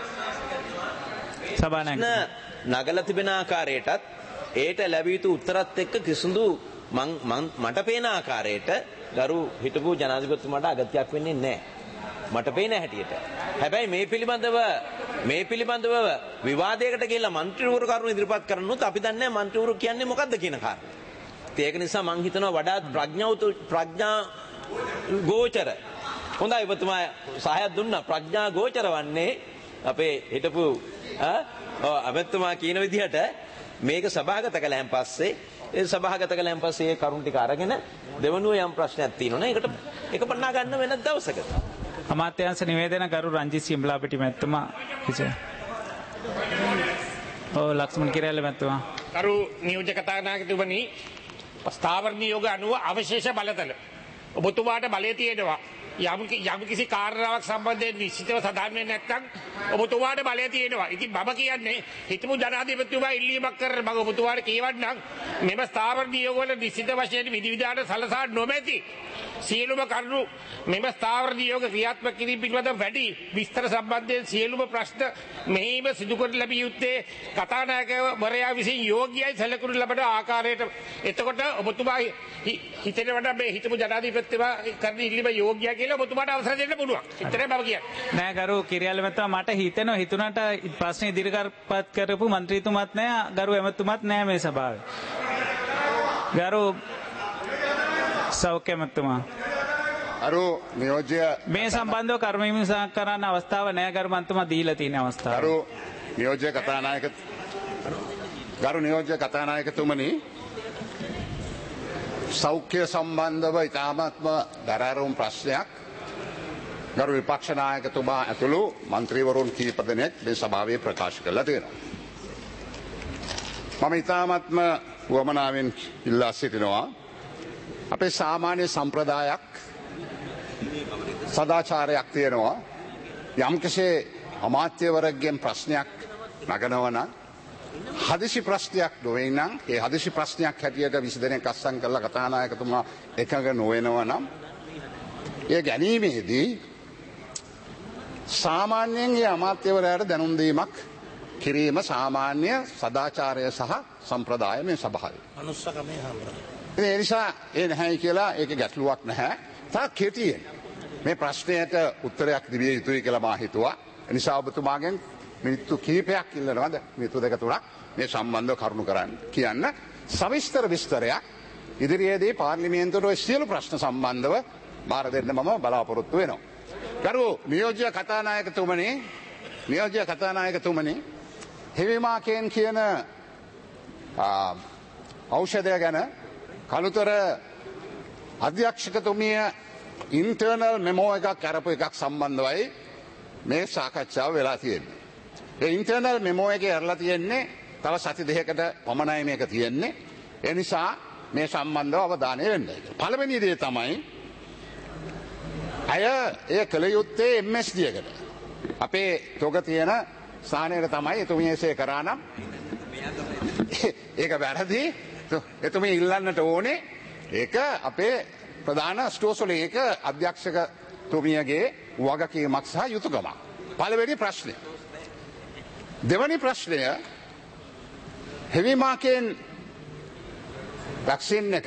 නගලා තිබෙන ආකාරයටත් ඒට ලැබිය යුතු උත්තරත් එක්ක කිසිදු මට පේන ආකාරයට ගරු හිටපු ජනාධිපතිතුමාට අගතියක් වෙන්නේ නැහැ. මට පේන හැටියට. හැබැයි මේ පිළිබඳව විවාදයකට ගිහිල්ලා മന്ത്രിවරු කරුණු ඉදිරිපත් කරනොත් අපි දන්නේ නැහැ മന്ത്രിවරු කියන්නේ මොකද්ද කියන කාරණේ. ඒක නිසා මම හිතනවා වඩාත් ප්‍රඥා ගෝචර. හොඳයි ඔබතුමා සහායක් දුන්නා. ප්‍රඥා ගෝචර වන්නේ අපේ හිටපු අමෙතුමා කියන විදිහට මේක සභාගත කළාන් පස්සේ ඒ කරුණු ටික අරගෙන දෙවනුව යම් ප්‍රශ්නයක් තියෙනවනේ ඒක පන්නා ගන්න වෙන දවසක. අමාත්‍යාංශ නිවේදන ගරු රංජිත් සිම්ලාපිටි මැතිතුමා කිසිය. ලක්ෂ්මන් කිරැල්ල මැතිතුමා. ගරු නියෝජ්‍ය කතානායකතුමනි ස්ථාවර නියෝග අනුව අවශේෂ බලතල ඔබතුමාට බලය තියෙනවා. යම් කිසි කාරණාවක් සම්බන්ධයෙන් නිශ්චිතව සඳහන් වෙන්නේ නැත්නම් ඔබතුමාට බලය තියෙනවා. ඉතින් මම කියන්නේ හිතමු ජනාධිපතිතුමා ඉල්ලීමක් කරන මම ඔබතුමාට කියවන්නම් මෙම ස්ථාවර නියෝගවල නිශ්චිත වශයෙන් විධිවිධාන සලසා නොමැති සියලුම කරුණු මෙම ස්ථාවර නියෝග ක්‍රියාත්මක කිරීම පිළිබඳව වැඩි විස්තර සම්බන්ධයෙන් සියලුම ප්‍රශ්න මෙහිම සිදු කර ලැබිය යුත්තේ කතානායකවරයා විසින් යෝග්‍යයි සැලකුණු ලබන ආකාරයට. එතකොට ඔබතුමා හිතනවට මේ හිතමු ජනාධිපතිතුමා කරන ඉල්ලීම යෝග්‍යයි කියලා ඔබතුමාට අවසර දෙන්න පුළුවන්. එතරම් බව කියන්නේ. නෑ ගරු කිරියාල මහත්මයා මට හිතුණාට ප්‍රශ්න ඉදිරිපත් කරපු മന്ത്രിතුමත් නෑ ගරු එමතුමත් නෑ මේ සභාවේ. ගරු සෞඛ්‍ය මහත්මයා අරු නියෝජ්‍ය මේ සම්බන්ධව කර්ම විමර්ශන කරන්න අවස්ථාව නෑ ගරු මහත්මයා දීලා තියෙන අවස්ථාව. ගරු නියෝජ්‍ය කතානායකතුමනි සෞඛ්‍ය සම්බන්ධව ඉතාමත්ම දරාරුම් ප්‍රශ්නයක් ගරු විපක්ෂ නායකතුමා ඇතුළු මන්ත්‍රීවරුන් කීප දෙනෙක් මේ සභාවේ ප්‍රකාශ කළා තියෙනවා. මම ඉතාමත්ම වමනාවෙන් ඉල්ලා සිටිනවා අපේ සාමාන්‍ය සම්ප්‍රදායක් සදාචාරයක් තියෙනවා යම්කිසි අමාත්‍යවරයෙක්ගෙන් ප්‍රශ්නයක් නගනවා නම් හදිසි ප්‍රශ්නයක් නොවේ නම් ඒ හදිසි ප්‍රශ්නයක් හැටියට 20 දෙනෙක් අස්සම් කරලා කතානායකතුමා එකඟ නොවෙනවා නම් ඒ ගැනීමේදී සාමාන්‍යයෙන් ඒ අමාත්‍යවරයාට දැනුම් දීමක් කිරීම සාමාන්‍ය සදාචාරය සහ සම්ප්‍රදාය මේ සභාවේ. මනුස්සකමේ හැමෝම. ඒ නිසා ඒ නැහැ කියලා ඒක ගැටලුවක් නැහැ. තා කෙටියෙන් මේ ප්‍රශ්නයට උත්තරයක් දිවිය යුතුයි කියලා මා හිතුවා. ඒ නිසා ඔබතුමාගෙන් මිනිත්තු කිහිපයක් ඉල්ලනවාද මිනිත්තු දෙක තුනක් මේ සම්බන්ධව කරුණු කරන්න කියන්න සවිස්තර විස්තරයක් ඉදිරියේදී පාර්ලිමේන්තුවේ සියලු ප්‍රශ්න සම්බන්ධව බාර දෙන්න මම බලාපොරොත්තු වෙනවා. ගරු නියෝජ්‍ය කතානායකතුමනි හෙවිමාකෙන් කියන ඖෂධය ගැන කළුතර අධ්‍යක්ෂකතුමිය ඉන්ටර්නල් මෙමෝ එකක් කරපු එකක් සම්බන්ධවයි මේ සාකච්ඡාව වෙලා තියෙන්නේ. ඒ ඉන්ටර්නල් මෙමෝ එකේ ඇරලා තියෙන්නේ තව සති දෙකකට පමණයි මේක තියෙන්නේ. ඒ නිසා මේ සම්බන්ධව අවධානය වෙන්න. පළවෙනි දේ තමයි අය ඒ කළ යුත්තේ MSD එකට. අපේ තොග තියෙන ස්ථානයට තමයි එතුමියසේ කරා නම් ඒක වැරදි. එතුමිය ඉල්ලන්නට ඕනේ ඒක අපේ ප්‍රධාන ස්ටෝසල ඒක අධ්‍යක්ෂකතුමියගේ වගකීමක් සහ යුතුකමක්. පළවෙනි ප්‍රශ්නය. දෙවැනි ප්‍රශ්නය හෙවිමාකෙන් වැක්සින් එක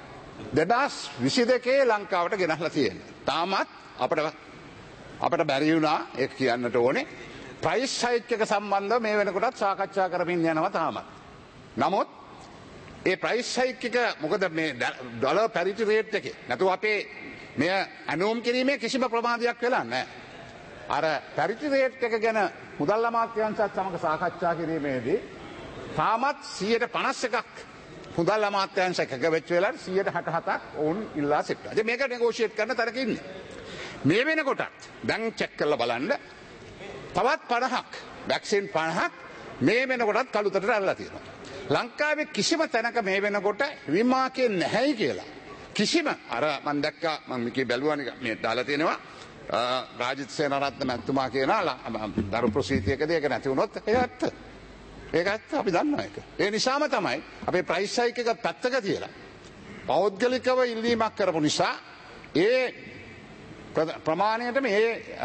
2022 ලංකාවට ගෙනහලා තියෙනවා. තාමත් අපට බැරි වුණා ඒක කියන්නට ඕනේ. ප්‍රයිස් හයික් එක සම්බන්ධව මේ වෙනකොටත් සාකච්ඡා කරමින් යනවා තාමත්. නමුත් ඒ ප්‍රයිස් හයික් එක මොකද මේ ඩොලර් පැරිටි රේට් එකේ නැතුව අපේ මෙය අනුම් කිරීමේ කිසිම ප්‍රමාදයක් වෙලා නැහැ. අර පැරිටි රේට් එක ගැන මුදල් අමාත්‍යාංශයත් සමග සාකච්ඡා කිරීමේදී තාමත් 151ක් මුදල් අමාත්‍යාංශ එකක වෙච්ච වෙලාවට 167ක් ඔවුන් ඉල්ලා සිටිනවා. ඉතින් මේක නෙගෝෂিয়েට් කරන තරක ඉන්නේ. මේ වෙනකොටත් දැන් චෙක් කරලා බලන්න තවත් 50ක් වැක්සින් 50ක් මේ වෙනකොටත් කළුතරට අරලා තියෙනවා. ලංකාවේ කිසිම තැනක මේ වෙනකොට විමාකේ නැහැයි කියලා. කිසිම අර මම දැක්කා මම මේකේ බැලුවා මේ දාලා තියෙනවා රාජිත් සේනාරත්න මැතිතුමා කියනවා දරු ප්‍රසීතියකදී ඒක නැති වුණොත් ඒක ඇත්ත. ඒක ඇත්ත අපි දන්නවා ඒක. ඒ නිසාම තමයි අපේ ප්‍රයිස් හයික් එක පැත්තක තියලා පෞද්ගලිකව ඉල්ලීමක් කරපු නිසා ඒ ප්‍රමාණයට මේ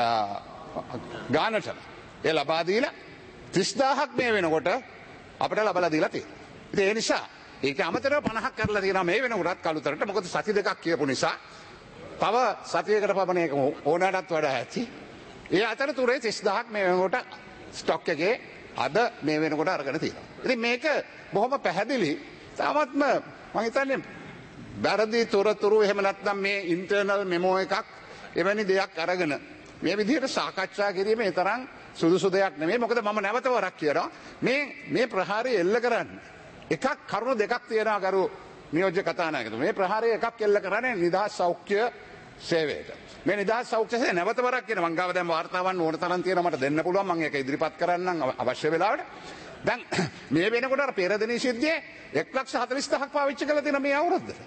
ගානට ඒ ලබා දීලා 30000ක් මේ වෙනකොට අපිට ලබලා දීලා තියෙනවා. ඉතින් ඒ නිසා ඒක අමතරව 50ක් කරලා තියෙනවා මේ වෙනකොටත් කළුතරට. මොකද සති දෙකක් කියපු නිසා තව සතියකට පමණ ඒක ඕනෑමටත් වඩා ඇති. ඒ අතරතුරේ 30000ක් මේ වෙනකොට ස්ටොක් එකේ අද මේ වෙනකොට අරගෙන තියෙනවා. ඉතින් මේක බොහොම පැහැදිලි. තාමත්ම මම හිතන්නේ වැරදි තොරතුරු එහෙම නැත්නම් මේ ඉන්ටර්නල් මෙමෝ එකක් එවැනි දෙයක් අරගෙන මේ විදිහට සාකච්ඡා කිරීම ඒ තරම් සුදුසු දෙයක් නෙමෙයි. මොකද මම නැවත වරක් කියනවා මේ ප්‍රහාරය එල්ල කරන්න එකක් කරුණු දෙකක් තියෙනවා ගරු නියෝජ්‍ය කතානායකතුමා. මේ ප්‍රහාරය එකක් එල්ල කරන්නේ නිදහස් සෞඛ්‍ය සේවයට. මේ නිදහස් සෞඛ්‍ය සේවය නැවත වරක් කියන මං ගාව දැන් වාර්තාවන් ඕන තරම් තියෙනවා මට දෙන්න පුළුවන්. මම ඒක ඉදිරිපත් කරන්නම් අවශ්‍ය වෙලාවට. දැන් මේ වෙනකොට අර පෙරදින සිද්ධියේ 1,40,000ක් පාවිච්චි කරලා තියෙන මේ අවුරුද්දට.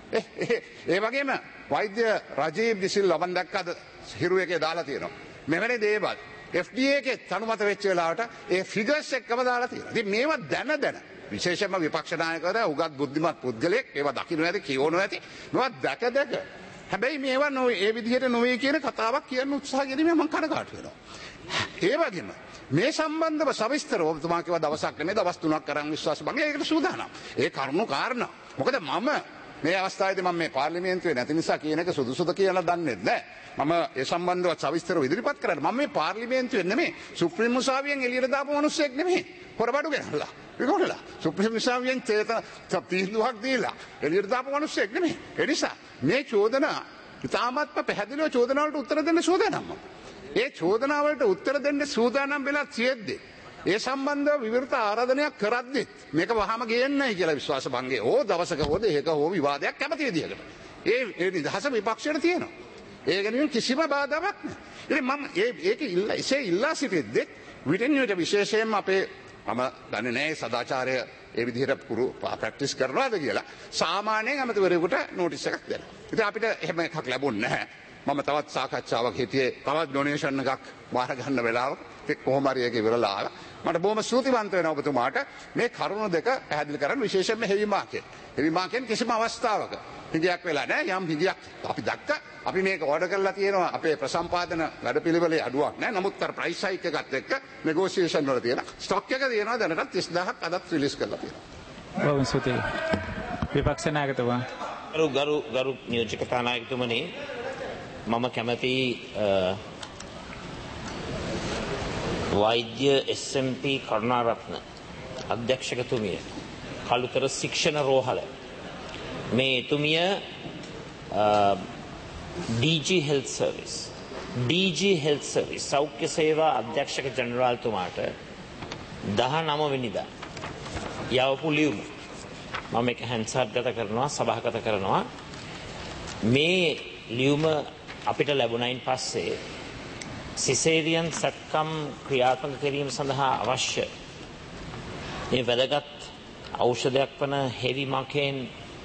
ඒ වගේම වෛද්‍ය රජීව් දිසිල් ලබන් දැක්කද හිරු එකේ දාලා තියෙනවා. මෙවැනි දේවල් FDA එකේ අනුමත වෙච්ච වෙලාවට ඒ ෆිගර්ස් එක්කම දාලා තියෙනවා. ඉතින් මේවා දැන විශේෂයෙන්ම විපක්ෂ නායකවරු උගත් බුද්ධිමත් පුද්ගලයෙක් ඒවා දකින්න ඇති කියවනවා ඇති. මේවා දැක හැබැයි මේවා ඒ විදිහට නොවේ කියන කතාවක් කියන්න උත්සාහ ගැනීම මම කනගාටු වෙනවා. ඒ වගේම මේ සම්බන්ධව සවිස්තරව ඔබතුමා කිව්වා දවසක් නෙමෙයි දවස් 3ක් කරන් විශ්වාස බංගේ ඒකට සූදානම්. ඒ කරුණු කාරණා. මොකද මම මේ අවස්ථාවේදී මම මේ පාර්ලිමේන්තුවේ නැති නිසා කියන එක සුදුසුද කියලා දන්නේ නැහැ. මම ඒ සම්බන්ධව සවිස්තරව ඉදිරිපත් කරන්න. මම මේ පාර්ලිමේන්තුවේ නෙමෙයි සුප්‍රීම උසාවියෙන් එළියට දාපු මිනිස්සෙක් නෙමෙයි. හොරබඩු ගෙනල්ලා. විකෝණලා. සුප්‍රීම උසාවියෙන් තීන්දුවක් දීලා එළියට දාපු මිනිස්සෙක් නෙමෙයි. ඒ නිසා මේ චෝදනා ඉතාමත්ම පැහැදිලිව චෝදනා වලට උත්තර දෙන්න සූදානම්. ඒ චෝදනා වලට උත්තර දෙන්න සූදානම් වෙලා තියෙද්දී ඒ සම්බන්ධව විවෘත ආරාධනයක් කරද්දිත් මේක වහම ගේන්නයි කියලා විශ්වාස භංගේ හෝ දවසක හෝ දෙකක හෝ විවාදයක් කැමති විදිහකට. ඒ නිදහස විපක්ෂයට තියෙනවා. ඒ ගැන කිසිම බාධාවක් නැහැ. ඉතින් මම ඒක ඉල්ලා සිටිද්දී විටෙන්යට විශේෂයෙන්ම අපේ මම දන්නේ නැහැ සදාචාරය ඒ විදිහට ප්‍රැක්ටිස් කරනවාද කියලා. සාමාන්‍යයෙන් අමතවරයෙකුට නෝටිස් එකක් දෙනවා. ඉතින් අපිට එහෙම එකක් ලැබුණේ නැහැ. මම තවත් සාකච්ඡාවක් හිටියේ තවත් ඩොනේෂන් එකක් බාර ගන්න වෙලාවක කොහොම හරි ඒක ඉවරලා ආවා. මට බොහොම ස්තුතිවන්ත වෙනවා ඔබතුමාට මේ කරුණු දෙක පැහැදිලි කරන්න විශේෂයෙන්ම හෙවි මාකෙන් කිසිම අවස්ථාවක හිගයක් වෙලා නැහැ. යම් හිගයක් අපි දැක්කා. අපි මේක ඕඩර් කරලා තියෙනවා අපේ ප්‍රසම්පාදන වැඩපිළිවෙලේ අඩුවක් නැහැ. නමුත් අර ප්‍රයිස් හයික් එකත් එක්ක නෙගෝසියේෂන් වල තියෙන ස්ටොක් එක තියෙනවා දැනටත් 30000ක් අදත් රිලීස් කරලා තියෙනවා. බොහොම ස්තුතියි. විපක්ෂ නායකතුමා. ගරු නියෝජක නායකතුමනි මම කැමති වෛද්‍ය SMP කරුණාරත්න අධ්‍යක්ෂකතුමිය කළුතර ශික්ෂණ රෝහල මේ එතුමිය DG Health Service සෞඛ්‍ය සේවා අධ්‍යක්ෂක ජනරාල්තුමාට 19 වෙනිදා යවපු ලියුම මම මේක හැන්සර්ගත කරනවා සභාගත කරනවා. මේ ලියුම අපිට ලැබුණයින් පස්සේ සිසේරියන් සැත්කම් ක්‍රියාත්මක කිරීම සඳහා අවශ්‍ය මේ වැදගත් ඖෂධයක් වන හෙවි මකෙන්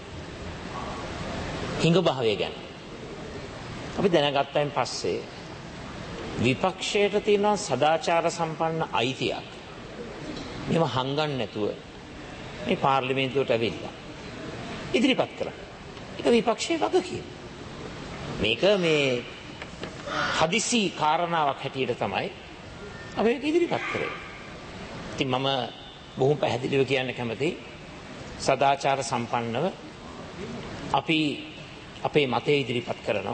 හිඟභාවය ගැන අපි දැනගත්තයින් පස්සේ විපක්ෂයට තියෙන සදාචාර සම්පන්න අයිතියක් මේව හංගන්න නැතුව මේ පාර්ලිමේන්තුවට ඇවිල්ලා ඉදිරිපත් කරා. ඒක විපක්ෂයේ වගකීම. මේක මේ හදිසි කාරණාවක් හැටියට තමයි අපි මේක ඉදිරිපත් කරේ. ඉතින් මම බොහොම පැහැදිලිව කියන්න කැමතියි සදාචාර සම්පන්නව අපි අපේ මතය ඉදිරිපත් කරනවා.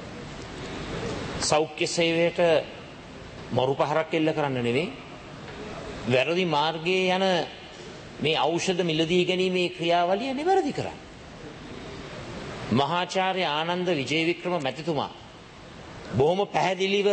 සෞඛ්‍ය සේවයට මරු පහරක් එල්ල කරන්න නෙවෙයි වැරදි මාර්ගයේ යන මේ ඖෂධ මිලදී ගැනීමේ ක්‍රියාවලිය නිවැරදි කරන්න. මහාචාර්ය ආනන්ද විජේවික්‍රම මැතිතුමා බොහොම පැහැදිලිව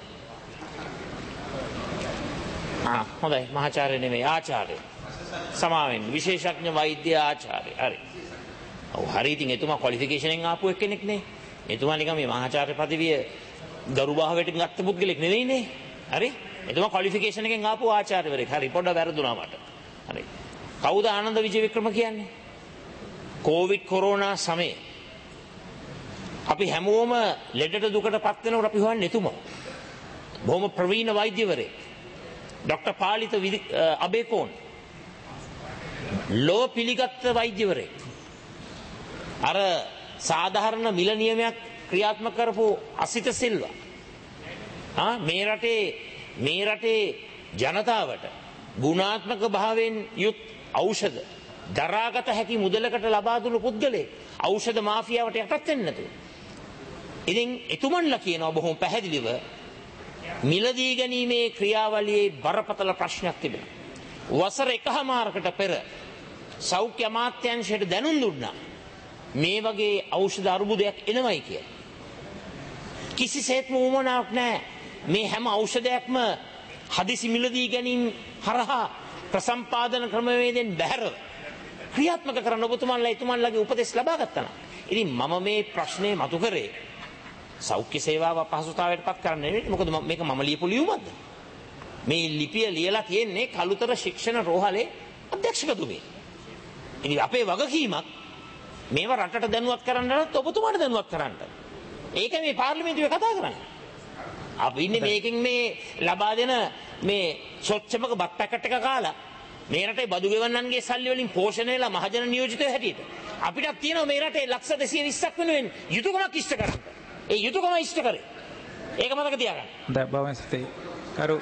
හොඳයි මහාචාර්ය නෙමෙයි ආචාර්ය සමාවෙන් විශේෂඥ වෛද්‍ය ආචාර්ය හරි. ඔව් හරි ඉතින් එතුමා ක්වොලිෆිකේෂන් එකෙන් ආපු එක්කෙනෙක් නේ. එතුමා නිකන් මේ මහාචාර්ය පදවිය ගරුභාවයට ගත්ත පුද්ගලෙක් නෙවෙයිනේ. හරි. එතුමා ක්වොලිෆිකේෂන් එකෙන් ආපු ආචාර්යවරයෙක්. හරි පොඩ්ඩක් වැරදුනා මට. හරි. කවුද ආනන්ද විජේවික්‍රම කියන්නේ? කොවිඩ් කොරෝනා සමයේ අපි හැමෝම ලෙඩට දුකට පත් වෙනකොට අපි හොයන්නේ එතුමා. බොහොම ප්‍රවීණ වෛද්‍යවරයෙක්. ડોક્ટર පාලිත අබේකෝන් ලෝ පිළිගත් වෛද්‍යවරයෙක්. අර සාධාරණ මිල නියමයක් ක්‍රියාත්මක කරපු අසිත සිල්වා. මේ රටේ ජනතාවට ගුණාත්මක භාවයෙන් යුත් ඖෂධ දරාගත හැකි මුදලකට ලබා දුණු පුද්ගලයෙක් ඖෂධ මාෆියාවට යටත් වෙන්නේ නැතුව. ඉතින් එතුමන්ලා කියනවා බොහොම පැහැදිලිව මිලදී ගැනීමේ ක්‍රියාවලියේ බරපතල ප්‍රශ්නයක් තිබෙනවා. වසර එකහමාරකට පෙර සෞඛ්‍ය අමාත්‍යාංශයට දැනුම් දුන්නා මේ වගේ ඖෂධ අර්බුදයක් එනවයි කියලා. කිසිසේත්ම උවමනාවක් නැහැ. මේ හැම ඖෂධයක්ම හදිසි මිලදී ගැනීම හරහා ප්‍රසම්පාදන ක්‍රමවේදයෙන් බැහැරව ක්‍රියාත්මක කරන්න ඔබතුමන්ලා එතුමන්ලාගේ උපදෙස් ලබා ගත්තා නම්. ඉතින් මම මේ ප්‍රශ්නේ මතු කරේ සෞඛ්‍ය සේවාව අපහසුතාවයට පත් කරන්න නෙවෙයි. මොකද මේක මම ලියපු ලියුමක්ද? මේ ලිපිය ලියලා තියෙන්නේ කළුතර ශික්ෂණ රෝහලේ අධ්‍යක්ෂකතුමිය. ඉතින් අපේ වගකීමක් මේව රටට දැනුවත් කරන්නත් ඔබතුමාට දැනුවත් කරන්න. ඒක මේ පාර්ලිමේන්තුවේ කතා කරන්නේ. අපි ඉන්නේ මේකෙන් මේ ලබා දෙන මේ සොච්චමක බත් පැකට් එක කාලා මේ රටේ බදු ගෙවන්නන්ගේ සල්ලි වලින් පෝෂණය වෙලා මහජන නියෝජිතයෝ හැටියට අපිටත් තියෙනවා මේ රටේ ලක්ෂ 220ක් වෙනුවෙන් යුතුයකමක් ඉෂ්ට කරන්න. ඒ යුතුයකම ඉෂ්ට කරේ. ඒක මතක තියාගන්න. දැන් බවම සිතේ. කරු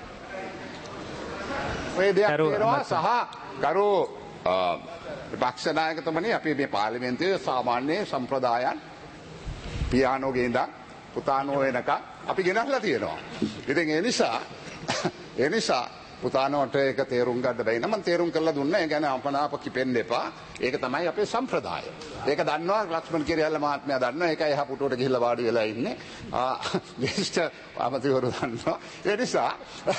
ඔය දෙයක් තියෙනවා සහ කරු විපක්ෂ නායකතුමනි අපි මේ පාර්ලිමේන්තුවේ සාමාන්‍ය සම්ප්‍රදායන් පියානෝගේ ඉඳන් පුතානෝ වෙනකම් අපි ගෙනල්ලා තියෙනවා. ඉතින් ඒ නිසා පුතානෝට ඒක තේරුම් ගන්න බැයි නම් මම තේරුම් කරලා දුන්නා. ඒ කියන්නේ අපනාප කිපෙන්න එපා. ඒක තමයි අපේ සම්ප්‍රදාය. ඒක දන්නවා ලක්ෂ්මන් කිරියල්ල මහත්මයා දන්නවා. ඒකයි එහා පුටුවට ගිහිල්ලා වාඩි වෙලා ඉන්නේ. ජේෂ්ඨ අමතිවරු දන්නවා. ඒ නිසා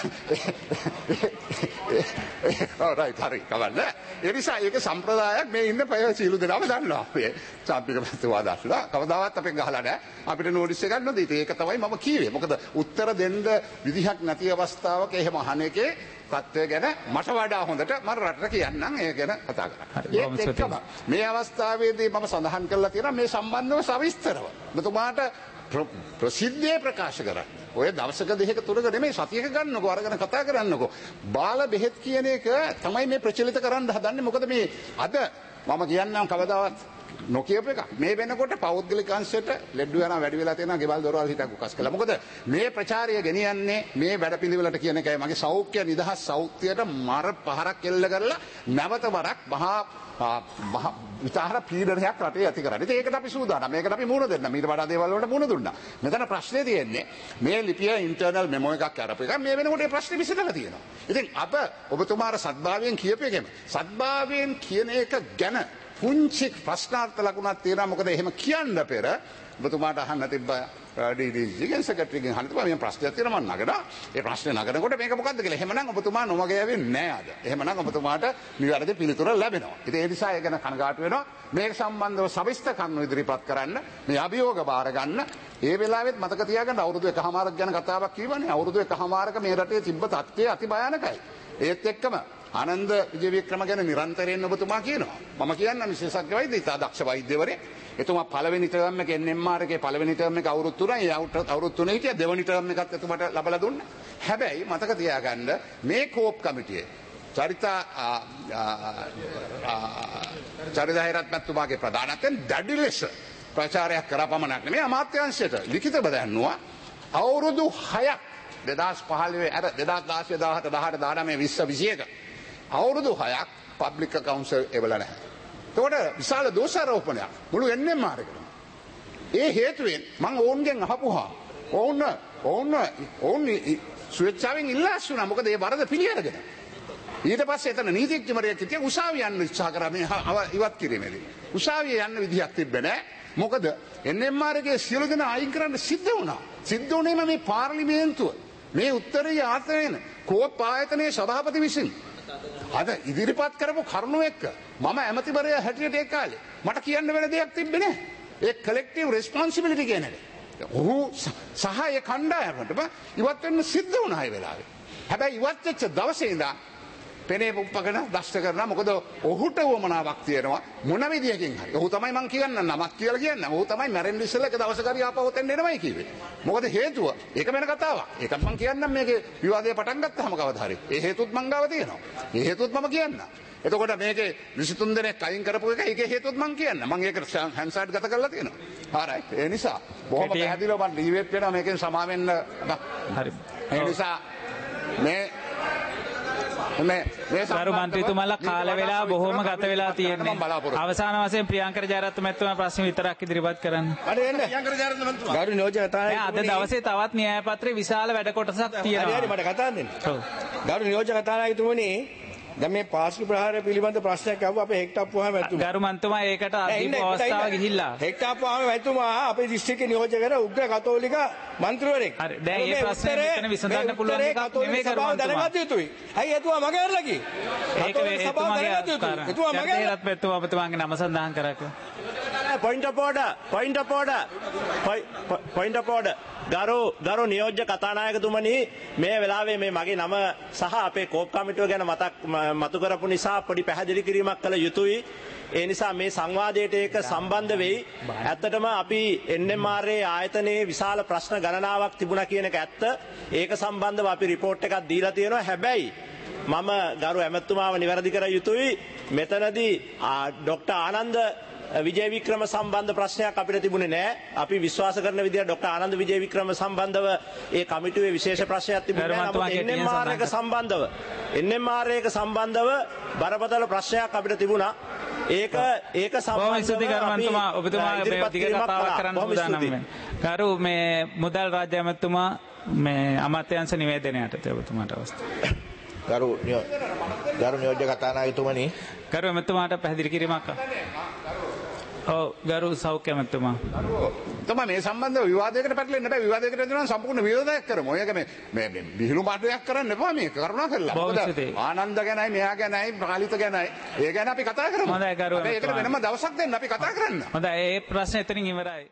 alright හරි කවන්න. ඒ නිසා ඒක සම්ප්‍රදායක් මේ ඉන්න පය සීලු දෙනාම දන්නවා. මේ සාම්පික පැත්තවා දාලා කවදාවත් අපෙන් ගහලා නැහැ. අපිට නෝටිස් එකක් නොදී. ඒක තමයි මම කීවේ. මොකද උත්තර දෙන්න විදිහක් නැති අවස්ථාවක එහෙම අහන එකේ තත්ත්වය ගැන මට වඩා හොඳට මම රටට කියන්නම් ඒ ගැන කතා කරා. මේ අවස්ථාවේදී මම සඳහන් කරලා තියෙනවා මේ සම්බන්ධව සවිස්තරව. මෙතුමාට ප්‍රසිද්ධියේ ප්‍රකාශ කරන්න. ඔය දවසක දෙකක තුනක නෙමෙයි සතියක ගන්නකො අරගෙන කතා කරන්නකො. බාල බෙහෙත් කියන එක තමයි මේ ප්‍රචලිත කරන්න හදන්නේ. මොකද මේ අද මම කියන්නම් කවදාවත් නොකියපු එක. මේ වෙනකොට පෞද්ගලික අංශයට ලෙඩ්ඩු යනවා වැඩි වෙලා තියෙනවා ගෙවල් දොරවල් හිටක් උකස් කළා. මොකද මේ ප්‍රචාරය ගෙනියන්නේ මේ වැඩපිළිවෙලට කියන එකයි මගේ සෞඛ්‍ය නිදහස් සෞඛ්‍යයට මර පහරක් එල්ල කරලා නැවත වරක් මහා විචාර පීඩනයක් රටේ ඇති කරන්නේ. ඒකට අපි සූදානම්. මේකට අපි මුහුණ දෙන්න. ඊට වඩා දේවල් වලට මුහුණ දුන්නා. මෙතන ප්‍රශ්නේ තියෙන්නේ මේ ලිපිය ඉන්ටර්නල් මෙමෝ එකක් අරපු එක. මේ වෙනකොට මේ ප්‍රශ්නේ විසඳලා තියෙනවා. ඉතින් අප ඔබතුමාට සත්භාවයෙන් කියපු එකෙම සත්භාවයෙන් කියන එක ගැන පුංචි ප්‍රශ්නාර්ථ ලකුණක් තියෙනවා. මොකද එහෙම කියන්න පෙර ඔබතුමාට අහන්න තිබ්බ ඩීඩී සෙක්‍රටරිගෙන් අහන්න තිබ්බා මේ ප්‍රශ්නයක් තියෙනවා මම නගනවා. ඒ ප්‍රශ්නේ නගනකොට මේක මොකද්ද කියලා. එහෙමනම් ඔබතුමා නොමග යවෙන්නේ නැහැ අද. එහෙමනම් ඔබතුමාට නිවැරදි පිළිතුර ලැබෙනවා. ඉතින් ඒ නිසා ඒ ගැන කනගාටු වෙනවා. මේක සම්බන්ධව සවිස්තර කරුණු ඉදිරිපත් කරන්න, මේ අභියෝග බාර ගන්න. ඒ වෙලාවෙත් මතක තියාගන්න අවුරුදු 1කමාරක් ගැන කතාවක් කියවනේ. අවුරුදු 1කමාරක මේ රටේ තිබ්බ තත්ත්වය අති භයානකයි. ඒත් එක්කම ආනන්ද විජේවික්‍රම ගැන නිරන්තරයෙන් ඔබතුමා කියනවා. මම කියන්නම් විශේෂඥ වෛද්‍ය ඉතා දක්ෂ වෛද්‍යවරයෙක්. එතුමා පළවෙනි ටර්ම් එකේ NMR එකේ පළවෙනි ටර්ම් එක අවුරුදු 3යි. අවුරුදු 3 හිටියා. දෙවෙනි ටර්ම් එකත් එතුමාට ලබලා දුන්නා. හැබැයි මතක තියාගන්න මේ කෝප් කමිටියේ චරිත හේරත්මතුමාගේ ප්‍රධානත්වයෙන් දැඩි ලෙස ප්‍රචාරයක් කරා පමණක් නෙමෙයි අමාත්‍යාංශයට ලිඛිතව දැන්නුවා අවුරුදු 6ක් 2015 අර 2016 17 18 19 20 21 අවුරුදු 6ක් පබ්ලික් කවුන්සල් එවලා නැහැ. ඒකට විශාල දෝෂාරෝපණයක් මුළු NMR එකටම. ඒ හේතුවෙන් මම ඕන්ගෙන් අහපුවා ඕන් ස්වේච්ඡාවෙන් ඉල්ලාස් වුණා. මොකද ඒ වරද පිළිඅරගෙන. ඊට පස්සේ එතන නීතිඥවරයෙක් හිටියා උසාවිය යන්න උත්සාහ කරා මේ ඉවත් කිරීමේදී. උසාවිය යන්න විදිහක් තිබ්බේ නැහැ. මොකද NMR එකේ සියලු දෙනා අයින් කරන්න සිද්ධ වුණා. සිද්ධ වුණේම මේ පාර්ලිමේන්තුව. මේ උත්තරීය ආයතනයේ කෝප් ආයතනයේ සභාපති විසින් අද ඉදිරිපත් කරපු කරුණු එක්ක මම ඇමතිවරයා හැටියට ඒ කාලේ මට කියන්න වෙන දෙයක් තිබ්බේ නැහැ. ඒ කලෙක්ටිව් රෙස්පොන්සිබිලිටි කියන එක. ඔහු සහ ඒ කණ්ඩායමටම ඉවත් වෙන්න සිද්ධ වුණා ඒ වෙලාවේ. හැබැයි ඉවත් වෙච්ච දවසේ ඉඳන් පෙනේ පුප්පගෙන දෂ්ට කරනවා. මොකද ඔහුට වමනාවක් තියෙනවා මොන විදියකින් හරි. ඔහු තමයි මං කියන්න නමක් කියලා කියන්නේ. ඔහු තමයි මැරෙන්න ඉස්සෙල්ලා එක දවසක හරි ආපහු තෙන්න එනවයි කිව්වේ. මොකද හේතුව ඒක වෙන කතාවක්. ඒකත් මං කියන්නම් මේකේ විවාදය පටන් ගත්තාම කවදා හරි. ඒ හේතුත් මං ගාව තියෙනවා. ඒ හේතුත් මම කියන්නම්. එතකොට මේකේ 23 දෙනෙක් අයින් කරපු එක ඒකේ හේතුත් මං කියන්න. මං ඒකට හැන්සයිඩ් ගත කරලා තියෙනවා. හරි. ඒ නිසා බොහොම පැහැදිලිව මම ඩිවේට් වෙනවා මේකෙන් සමා වෙන්න. හරි. ඒ නිසා මේ ගරු මන්ත්‍රීතුමාලා කාල වෙලා බොහොම ගත වෙලා තියෙන්නේ. අවසාන වශයෙන් ප්‍රියංකර ජයරත්න මැතිතුමා ප්‍රශ්න විතරක් ඉදිරිපත් කරන්න. ප්‍රියංකර ජයරත්න මැතිතුමා. ගරු නියෝජක කතාවේ අද දවසේ තවත් න්‍යාය පත්‍රයේ විශාල වැඩ කොටසක් තියෙනවා. හරි මට කතා දෙන්න. ගරු නියෝජක කතානායකතුමනි දැන් මේ පාර්ශ්ව ප්‍රහාරය පිළිබඳ ප්‍රශ්නයක් ආවම අපේ හෙක්ටප්පුවාම මැතිතුමා. ගරු මන්ත්‍රීතුමා ඒකට අදීප අවස්ථාව ගිහිල්ලා. හෙක්ටප්පුවාම මැතිතුමා අපේ දිස්ත්‍රික්කේ නියෝජකවර උග්‍ර කතෝලික මන්ත්‍රීවරයෙක්. හරි දැන් මේ ප්‍රශ්නේ මෙතන විසඳන්න පුළුවන් එකක් නෙමෙයි ගරු මන්ත්‍රීතුමා. දැනගත යුතුයි. ඇයි එතුමා මගේ අරලා කි? ඒක එතුමාගේ අත්කාරය. එතුමා මගේ රත්පැතුමා ඔබතුමාගේ නම සඳහන් කරක. පොයින්ට් ඔෆ් ඕඩර් ගරු නියෝජ්‍ය කතානායකතුමනි මේ වෙලාවේ මේ මගේ නම සහ අපේ කෝප් කමිටුව ගැන මතු කරපු නිසා පොඩි පැහැදිලි කිරීමක් කළ යුතුයි. ඒ නිසා මේ සංවාදයට ඒක සම්බන්ධ වෙයි. ඇත්තටම අපි NMR ආයතනයේ විශාල ප්‍රශ්න ගණනාවක් තිබුණා කියන එක ඇත්ත. ඒක සම්බන්ධව අපි රිපෝට් එකක් දීලා තියෙනවා. හැබැයි මම ගරු ඇමතුමාව නිවැරදි කර යුතුයි. මෙතනදී ඩොක්ටර් ආනන්ද විජේවික්‍රම සම්බන්ධ ප්‍රශ්නයක් අපිට තිබුණේ නැහැ. අපි විශ්වාස කරන විදිහට ඩොක්ටර් ආනන්ද විජේවික්‍රම සම්බන්ධව ඒ කමිටුවේ විශේෂ ප්‍රශ්නයක් තිබුණේ නැහැ. NMR එක සම්බන්ධව බරපතල ප්‍රශ්නයක් අපිට තිබුණා. ඒක සම්බන්ධව ගරු මේ මුදල් රාජ්‍ය ඇමතුමා මේ අමාත්‍යාංශ නිවේදනයට ඔබතුමාට අවස්ථාව. ගරු නියෝජ්‍ය කතානායකතුමනි ගරු ඇමතුමාට පැහැදිලි කිරීමක්. ඔව් ගරු සෞඛ්‍ය ඇමතුමා. තමයි මේ සම්බන්ධව විවාදයකට පැටලෙන්න බෑ. විවාදයකට ඇතුළත සම්පූර්ණ විරෝධයක් කරමු. ඒක මේ විහිළු පාඩයක් කරන්න එපා මේක කරුණා කරලා. ආනන්ද ගැනයි මෙයා ගැනයි ප්‍රාලිත ගැනයි ඒ ගැන අපි කතා කරමු. හොඳයි ගරු ඒකට වෙනම දවසක් දෙන්න අපි කතා කරන්න. හොඳයි ඒ ප්‍රශ්නේ එතනින් ඉවරයි.